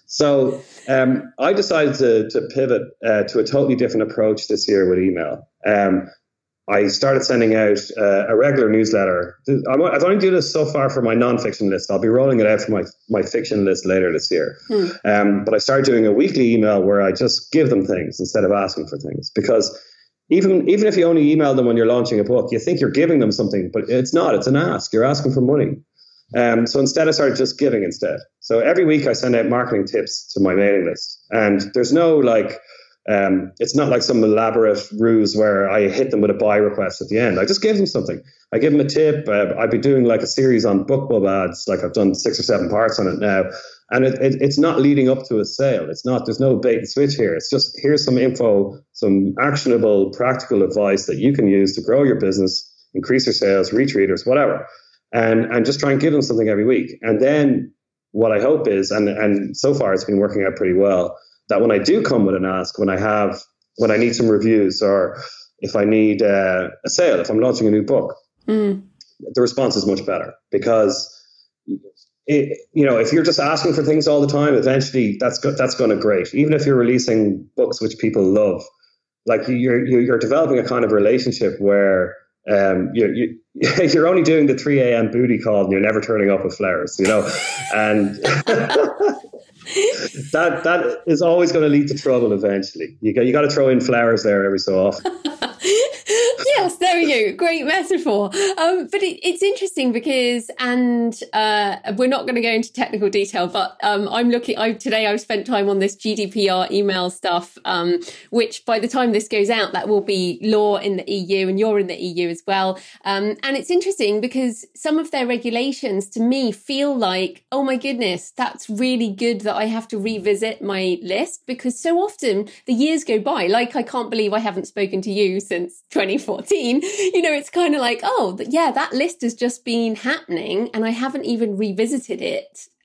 So um, I decided to to pivot uh, to a totally different approach this year with email. Um, I started sending out uh, a regular newsletter. I've only done this so far for my nonfiction list. I'll be rolling it out for my, my fiction list later this year. Hmm. Um, but I started doing a weekly email where I just give them things instead of asking for things. Because even even if you only email them when you're launching a book, you think you're giving them something, but it's not. It's an ask. You're asking for money. Um, so instead, I started just giving instead. So every week I send out marketing tips to my mailing list. And there's no like... Um, it's not like some elaborate ruse where I hit them with a buy request at the end. I just give them something. I give them a tip. Uh, I've been doing like a series on BookBub ads. Like I've done six or seven parts on it now. And it, it, it's not leading up to a sale. It's not, there's no bait and switch here. It's just, here's some info, some actionable, practical advice that you can use to grow your business, increase your sales, reach readers, whatever. And, and just try and give them something every week. And then what I hope is, and, and so far it's been working out pretty well, that when I do come with an ask, when I have, when I need some reviews, or if I need uh, a sale, if I'm launching a new book, mm. the response is much better. Because, it, you know, if you're just asking for things all the time, eventually that's go- that's going to grate. Even if you're releasing books which people love, like you're you're developing a kind of relationship where um, you're you, you're only doing the three a.m. booty call and you're never turning up with flowers, you know, and. that that is always going to lead to trouble eventually. You got you got to throw in flowers there every so often. Yes, there we go. Great metaphor. Um, but it, it's interesting because, and uh, we're not going to go into technical detail, but um, I'm looking, I, today I've spent time on this G D P R email stuff, um, which by the time this goes out, that will be law in the E U, and you're in the E U as well. Um, and it's interesting because some of their regulations to me feel like, oh my goodness, that's really good that I have to revisit my list, because so often the years go by. Like, I can't believe I haven't spoken to you since twenty fourteen. You know, it's kind of like, oh, yeah, that list has just been happening and I haven't even revisited it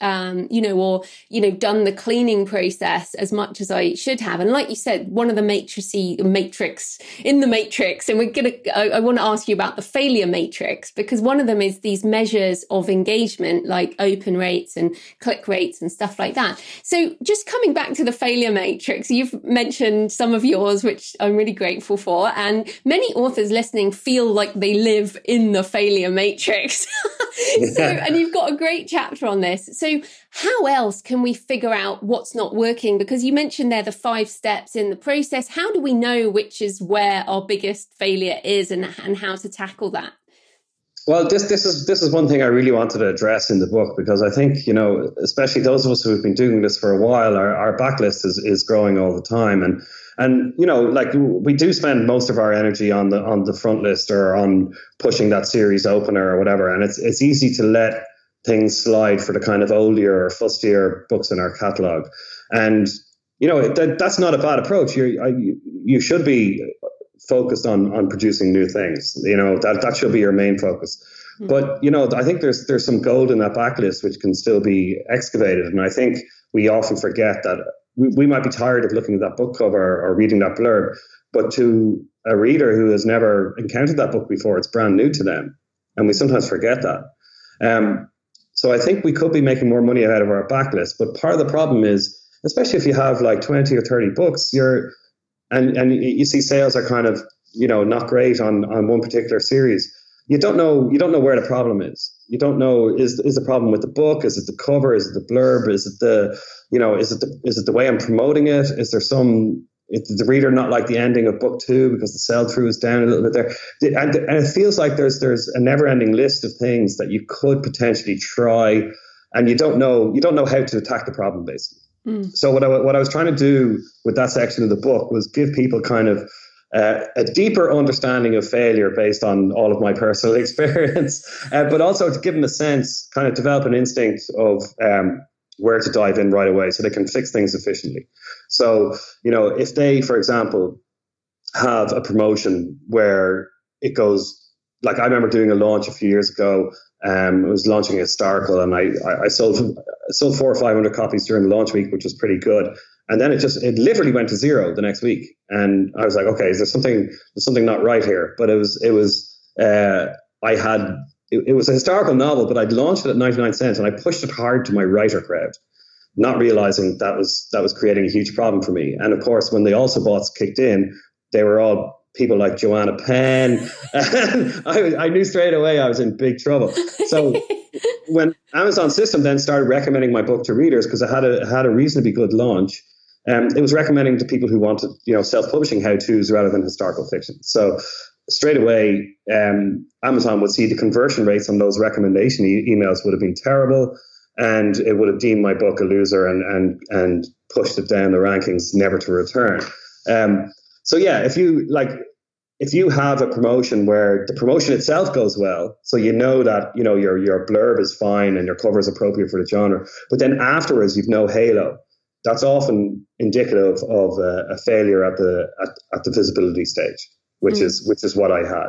um, you know, or, you know, done the cleaning process as much as I should have. And like you said, one of the matricy matrix in the matrix, and we're going to, I, I want to ask you about the failure matrix, because one of them is these measures of engagement, like open rates and click rates and stuff like that. So just coming back to the failure matrix, you've mentioned some of yours, which I'm really grateful for. And many authors listening feel like they live in the failure matrix. So, and you've got a great chapter on this. So how else can we figure out what's not working? Because you mentioned there the five steps in the process. How do we know which is where our biggest failure is, and, and how to tackle that? Well, this this is this is one thing I really wanted to address in the book, because I think, you know, especially those of us who have been doing this for a while, our, our backlist is, is growing all the time. And, and, you know, like we do spend most of our energy on the on the front list or on pushing that series opener or whatever. And it's it's easy to let things slide for the kind of older or fustier books in our catalogue. And, you know, that, that's not a bad approach. You're, I, you should be focused on on producing new things. You know, that that should be your main focus. Mm-hmm. But, you know, I think there's there's some gold in that backlist which can still be excavated. And I think we often forget that we, we might be tired of looking at that book cover or reading that blurb, but to a reader who has never encountered that book before, it's brand new to them. And we sometimes forget that. Um, so I think we could be making more money out of our backlist. But part of the problem is, especially if you have like twenty or thirty books, you're And and you see sales are kind of, you know, not great on, on one particular series. You don't know you don't know where the problem is. You don't know, is is the problem with the book? Is it the cover? Is it the blurb? Is it the, you know, is it the is it the way I'm promoting it? Is there some, is the reader not like the ending of book two because the sell through is down a little bit there? And, and it feels like there's there's a never ending list of things that you could potentially try, and you don't know you don't know how to attack the problem basically. Mm. So what I, what I was trying to do with that section of the book was give people kind of uh, a deeper understanding of failure based on all of my personal experience, uh, but also to give them a sense, kind of develop an instinct of um, where to dive in right away so they can fix things efficiently. So, you know, if they, for example, have a promotion where it goes, like I remember doing a launch a few years ago. Um, I was launching a historical, and I, I, I sold sold four or five hundred copies during the launch week, which was pretty good. And then it just it literally went to zero the next week, and I was like, okay, is there something there's something not right here? But it was it was uh, I had it, it was a historical novel, but I'd launched it at ninety-nine cents, and I pushed it hard to my writer crowd, not realizing that was that was creating a huge problem for me. And of course, when the also bots kicked in, they were all people like Joanna Penn. And I, I knew straight away I was in big trouble. So when Amazon system then started recommending my book to readers, because I had a had a reasonably good launch, um, it was recommending to people who wanted, you know, self-publishing how-tos rather than historical fiction. So straight away, um, Amazon would see the conversion rates on those recommendation e- emails would have been terrible, and it would have deemed my book a loser and and and pushed it down the rankings, never to return. Um, So yeah, if you like, if you have a promotion where the promotion itself goes well, so you know that, you know, your your blurb is fine and your cover is appropriate for the genre, but then afterwards you've no halo, that's often indicative of a, a failure at the at, at the visibility stage, which mm. is which is what I had.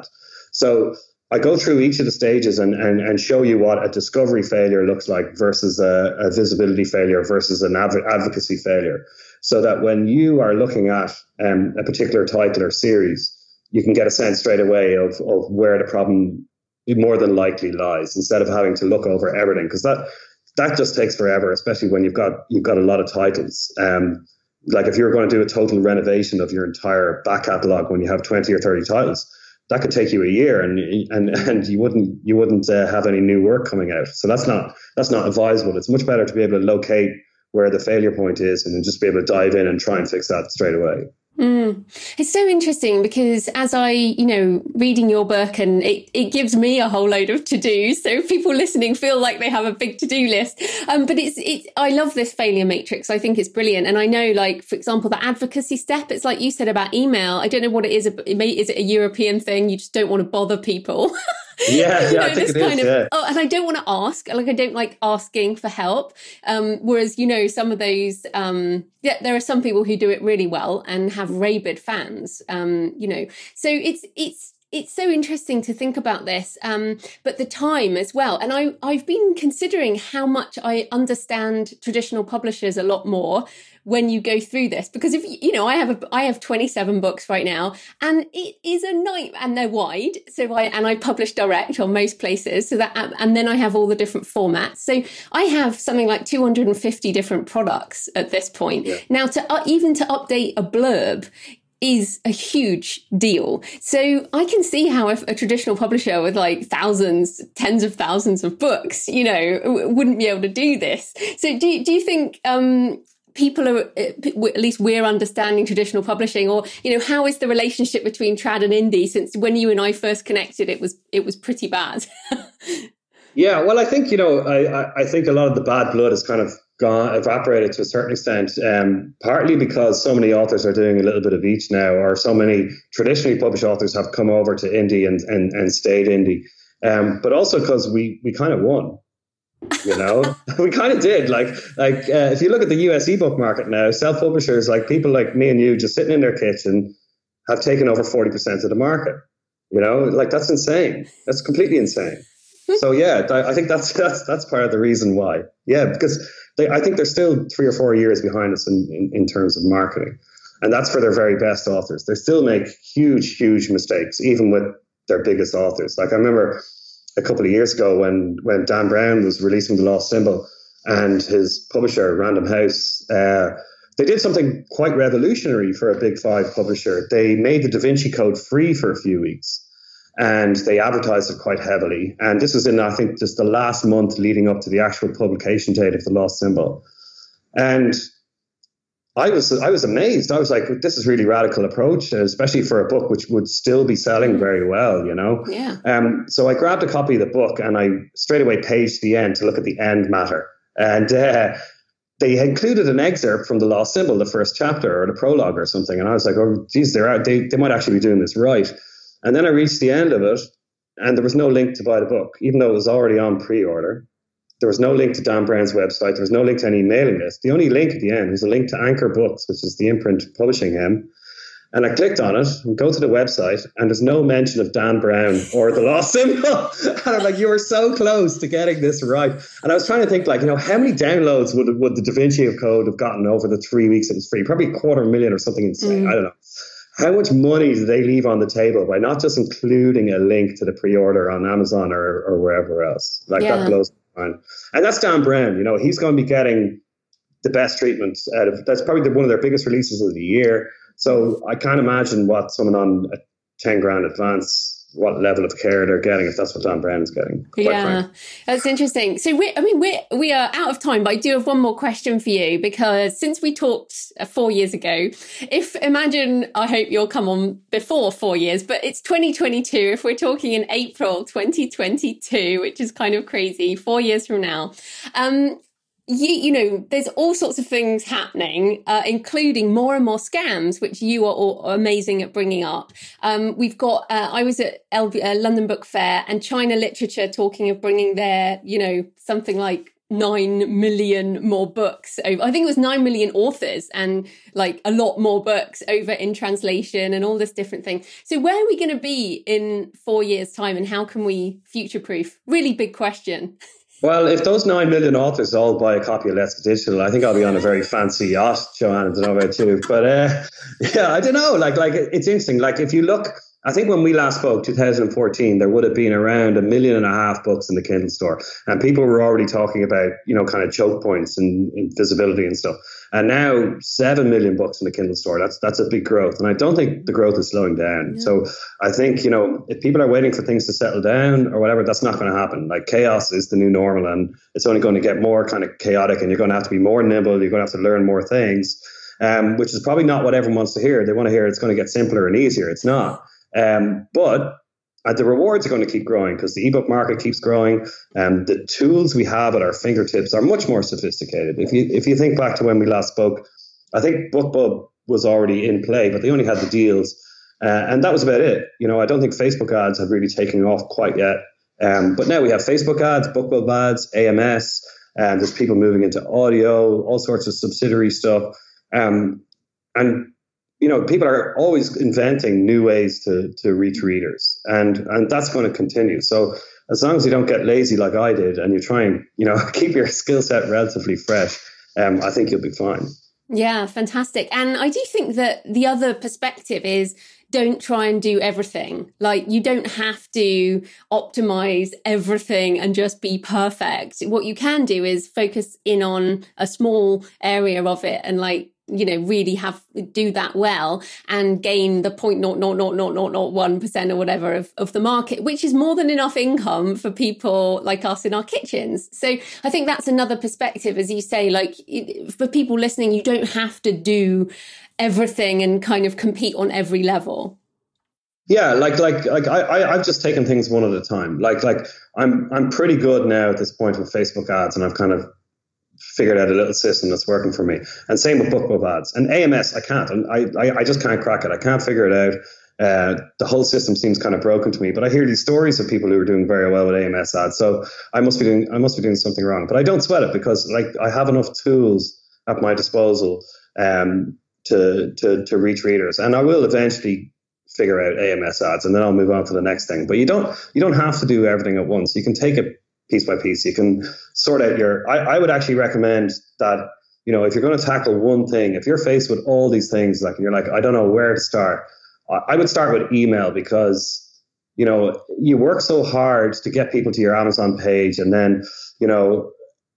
So I go through each of the stages and and, and show you what a discovery failure looks like versus a, a visibility failure versus an adv- advocacy failure. So that when you are looking at um, a particular title or series, you can get a sense straight away of, of where the problem more than likely lies, instead of having to look over everything, because that that just takes forever, especially when you've got you've got a lot of titles. Um, like if you're going to do a total renovation of your entire back catalogue when you have twenty or thirty titles, that could take you a year, and and and you wouldn't you wouldn't uh, have any new work coming out. So that's not that's not advisable. It's much better to be able to locate where the failure point is and then just be able to dive in and try and fix that straight away. Mm. It's so interesting because as I, you know, reading your book, and it, it gives me a whole load of to-dos. So people listening feel like they have a big to-do list. Um, but it's, it's, I love this failure matrix. I think it's brilliant. And I know, like, for example, the advocacy step, it's like you said about email. I don't know what it is. It may, is it a European thing? You just don't want to bother people. Yeah, yeah, you know, I think it kind is, of, yeah. Oh, and I don't want to ask, like I don't like asking for help. Um, whereas, you know, some of those, um, yeah, there are some people who do it really well and have rabid fans, um, you know, so it's, it's, it's so interesting to think about this, um, but the time as well. And I, I've been considering how much I understand traditional publishers a lot more when you go through this, because if you know, I have a, I have twenty-seven books right now, and it is a nightmare, and they're wide. So I and I publish direct on most places, so that and then I have all the different formats. So I have something like two hundred fifty different products at this point. Yeah. Now, to uh, even to update a blurb is a huge deal. So I can see how if a traditional publisher with like thousands, tens of thousands of books, you know, w- wouldn't be able to do this. So do you, do you think um, people are, at least we're understanding traditional publishing, or, you know, how is the relationship between trad and indie? Since when you and I first connected, it was it was pretty bad. Yeah, well, I think, you know, I, I think a lot of the bad blood has kind of gone, evaporated to a certain extent, um, partly because so many authors are doing a little bit of each now, or so many traditionally published authors have come over to indie and, and, and stayed indie. Um, but also because we, we kind of won, you know, we kind of did. Like, like uh, if you look at the U S ebook market now, self-publishers, like people like me and you just sitting in their kitchen, have taken over forty percent of the market. You know, like that's insane. That's completely insane. So yeah, I think that's that's that's part of the reason why. Yeah, because they, I think they're still three or four years behind us in, in, in terms of marketing, and that's for their very best authors. They still make huge, huge mistakes, even with their biggest authors. Like I remember a couple of years ago when when Dan Brown was releasing The Lost Symbol, and his publisher Random House, uh, they did something quite revolutionary for a Big Five publisher. They made the Da Vinci Code free for a few weeks. And they advertised it quite heavily. And this was in, I think, just the last month leading up to the actual publication date of The Lost Symbol. And I was I was amazed. I was like, this is really radical approach, especially for a book which would still be selling very well, you know? Yeah. Um, so I grabbed a copy of the book and I straight away paged the end to look at the end matter. And uh, they included an excerpt from The Lost Symbol, the first chapter or the prologue or something. And I was like, oh, geez, they're, they, they might actually be doing this right. And then I reached the end of it, and there was no link to buy the book, even though it was already on pre-order. There was no link to Dan Brown's website. There was no link to any mailing list. The only link at the end was a link to Anchor Books, which is the imprint publishing him. And I clicked on it and go to the website, and there's no mention of Dan Brown or The Lost Symbol. And I'm like, you were so close to getting this right. And I was trying to think, like, you know, how many downloads would would the Da Vinci Code have gotten over the three weeks it was free? Probably a quarter million or something insane. Mm. I don't know. How much money do they leave on the table by not just including a link to the pre-order on Amazon or, or wherever else? Like yeah. That blows my mind. And that's Dan Brown. You know, he's going to be getting the best treatment out of. That's probably the, one of their biggest releases of the year. So I can't imagine what someone on a ten grand advance, what level of care they're getting if that's what Dan Brown is getting. Yeah, frank. That's interesting. So we, I mean, we we are out of time, but I do have one more question for you, because since we talked four years ago, if imagine, I hope you'll come on before four years, but it's twenty twenty-two. If we're talking in April twenty twenty-two, which is kind of crazy, four years from now. Um, You, you know, there's all sorts of things happening, uh, including more and more scams, which you are all amazing at bringing up. Um, we've got, uh, I was at L B, uh, London Book Fair, and China Literature talking of bringing their, you know, something like nine million more books over. I think it was nine million authors and like a lot more books over in translation and all this different thing. So where are we going to be in four years' time, and how can we future-proof? Really big question. Well, if those nine million authors all buy a copy of Let's Get Digital, I think I'll be on a very fancy yacht, Joanne. I don't know about you. But uh, yeah, I don't know. Like, like it's interesting. Like, if you look, I think when we last spoke, two thousand fourteen, there would have been around a million and a half books in the Kindle store. And people were already talking about, you know, kind of choke points and, and visibility and stuff. And now seven million books in the Kindle store. That's that's a big growth. And I don't think the growth is slowing down. Yeah. So I think, you know, if people are waiting for things to settle down or whatever, that's not going to happen. Like, chaos is the new normal, and it's only going to get more kind of chaotic, and you're going to have to be more nimble. You're going to have to learn more things, um, which is probably not what everyone wants to hear. They want to hear it's going to get simpler and easier. It's not. Um, but uh, the rewards are going to keep growing because the ebook market keeps growing, and the tools we have at our fingertips are much more sophisticated. If you if you think back to when we last spoke, I think BookBub was already in play, but they only had the deals, uh, and that was about it. You know, I don't think Facebook ads have really taken off quite yet. Um, but now we have Facebook ads, BookBub ads, A M S, and there's people moving into audio, all sorts of subsidiary stuff, um, and you know, people are always inventing new ways to to reach readers, and and that's going to continue. So as long as you don't get lazy like I did, and you try and, you know, keep your skill set relatively fresh, um, I think you'll be fine. Yeah, fantastic. And I do think that the other perspective is, don't try and do everything. Like, you don't have to optimize everything and just be perfect. What you can do is focus in on a small area of it and, like, you know, really have do that well and gain the point not not not not not not one percent or whatever of, of the market, which is more than enough income for people like us in our kitchens. So I think that's another perspective, as you say, like, for people listening, you don't have to do everything and kind of compete on every level. Yeah, like like like I, I I've just taken things one at a time. Like like I'm I'm pretty good now at this point with Facebook ads, and I've kind of figured out a little system that's working for me. And same with BookBub ads. And A M S, I can't. I, I, I just can't crack it. I can't figure it out. Uh, the whole system seems kind of broken to me. But I hear these stories of people who are doing very well with A M S ads. So I must be doing I must be doing something wrong. But I don't sweat it, because like I have enough tools at my disposal um, to to to reach readers. And I will eventually figure out A M S ads, and then I'll move on to the next thing. But you don't you don't have to do everything at once. You can take it piece by piece. You can sort out your, I, I would actually recommend that, you know, if you're going to tackle one thing, if you're faced with all these things, like, and you're like, I don't know where to start, I would start with email, because, you know, you work so hard to get people to your Amazon page, and then, you know,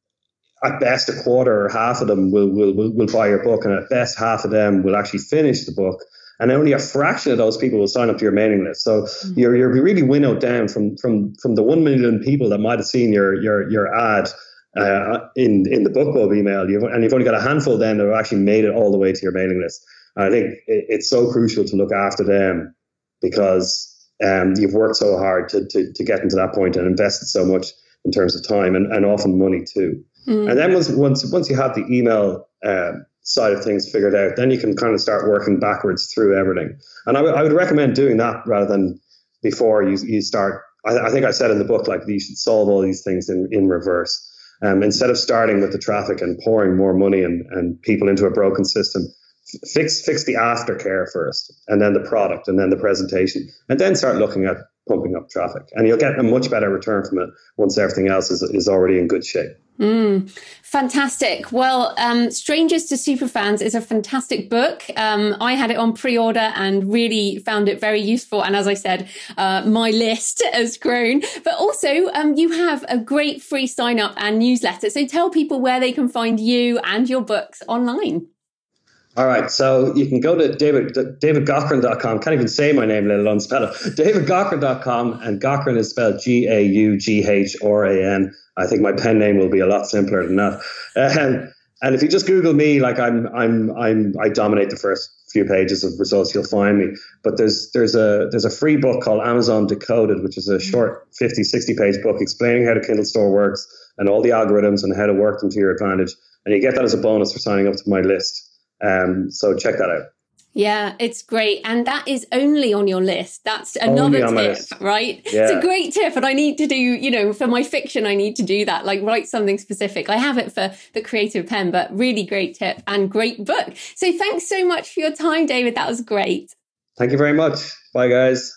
at best a quarter or half of them will, will, will, will buy your book, and at best half of them will actually finish the book. And only a fraction of those people will sign up to your mailing list. So mm-hmm. you're you're really winnowed down from from from the one million people that might have seen your your your ad uh, in in the BookBub email. You've, and you've only got a handful then that have actually made it all the way to your mailing list. And I think it, it's so crucial to look after them, because um, you've worked so hard to, to to get them to that point and invested so much in terms of time and, and often money too. Mm-hmm. And then once once once you have the email Um, side of things figured out, then you can kind of start working backwards through everything. And I, w- I would recommend doing that rather than before you you start. I, I think I said in the book, like, you should solve all these things in, in reverse. Um, instead of starting with the traffic and pouring more money and, and people into a broken system, f- fix fix the aftercare first, and then the product, and then the presentation, and then start looking at pumping up traffic. And you'll get a much better return from it once everything else is, is already in good shape. Mm, fantastic. Well, um, Strangers to Superfans is a fantastic book. Um, I had it on pre-order and really found it very useful. And as I said, uh, my list has grown. But also, um, you have a great free sign up and newsletter. So tell people where they can find you and your books online. All right, so you can go to David, david gaughran dot com. Can't even say my name, let alone spell it. david gaughran dot com, and Gaughran is spelled G A U G H R A N. I think my pen name will be a lot simpler than that. Um, and if you just Google me, like I'm, I'm, I'm, I dominate the first few pages of results. You'll find me. But there's, there's a, there's a free book called Amazon Decoded, which is a short fifty, sixty page book explaining how the Kindle store works and all the algorithms and how to work them to your advantage. And you get that as a bonus for signing up to my list. Um, so check that out. Yeah, it's great. And that is only on your list. That's another tip, right? Yeah. It's a great tip. And I need to do, you know, for my fiction, I need to do that, like write something specific. I have it for the Creative Pen, but really great tip and great book. So thanks so much for your time, David. That was great. Thank you very much. Bye, guys.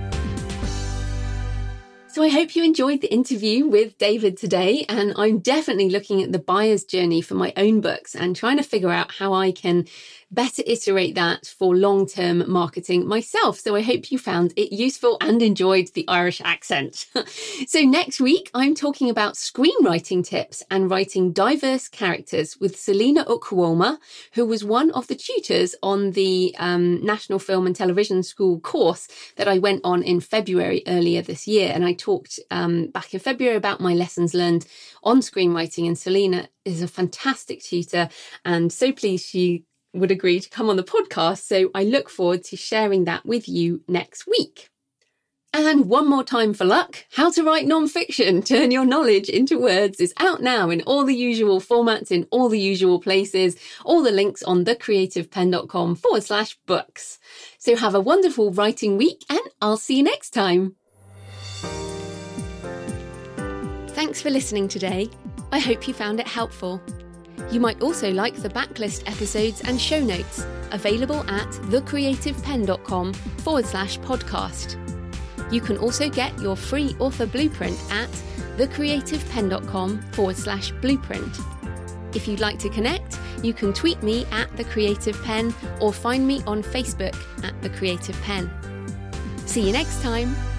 So I hope you enjoyed the interview with David today, and I'm definitely looking at the buyer's journey for my own books and trying to figure out how I can better iterate that for long-term marketing myself. So I hope you found it useful and enjoyed the Irish accent. So next week, I'm talking about screenwriting tips and writing diverse characters with Selena Ukwoma, who was one of the tutors on the um, National Film and Television School course that I went on in February earlier this year. And I talked um, back in February about my lessons learned on screenwriting, and Selena is a fantastic tutor, and so pleased she would agree to come on the podcast. So I look forward to sharing that with you next week. And one more time for luck, How to Write Nonfiction, Turn Your Knowledge into Words is out now in all the usual formats, in all the usual places, all the links on thecreativepen.com forward slash books. So have a wonderful writing week, and I'll see you next time. Thanks for listening today. I hope you found it helpful. You might also like the backlist episodes and show notes, available at thecreativepenn.com forward slash podcast. You can also get your free author blueprint at thecreativepenn.com forward slash blueprint. If you'd like to connect, you can tweet me at The Creative Penn or find me on Facebook at The Creative Penn. See you next time.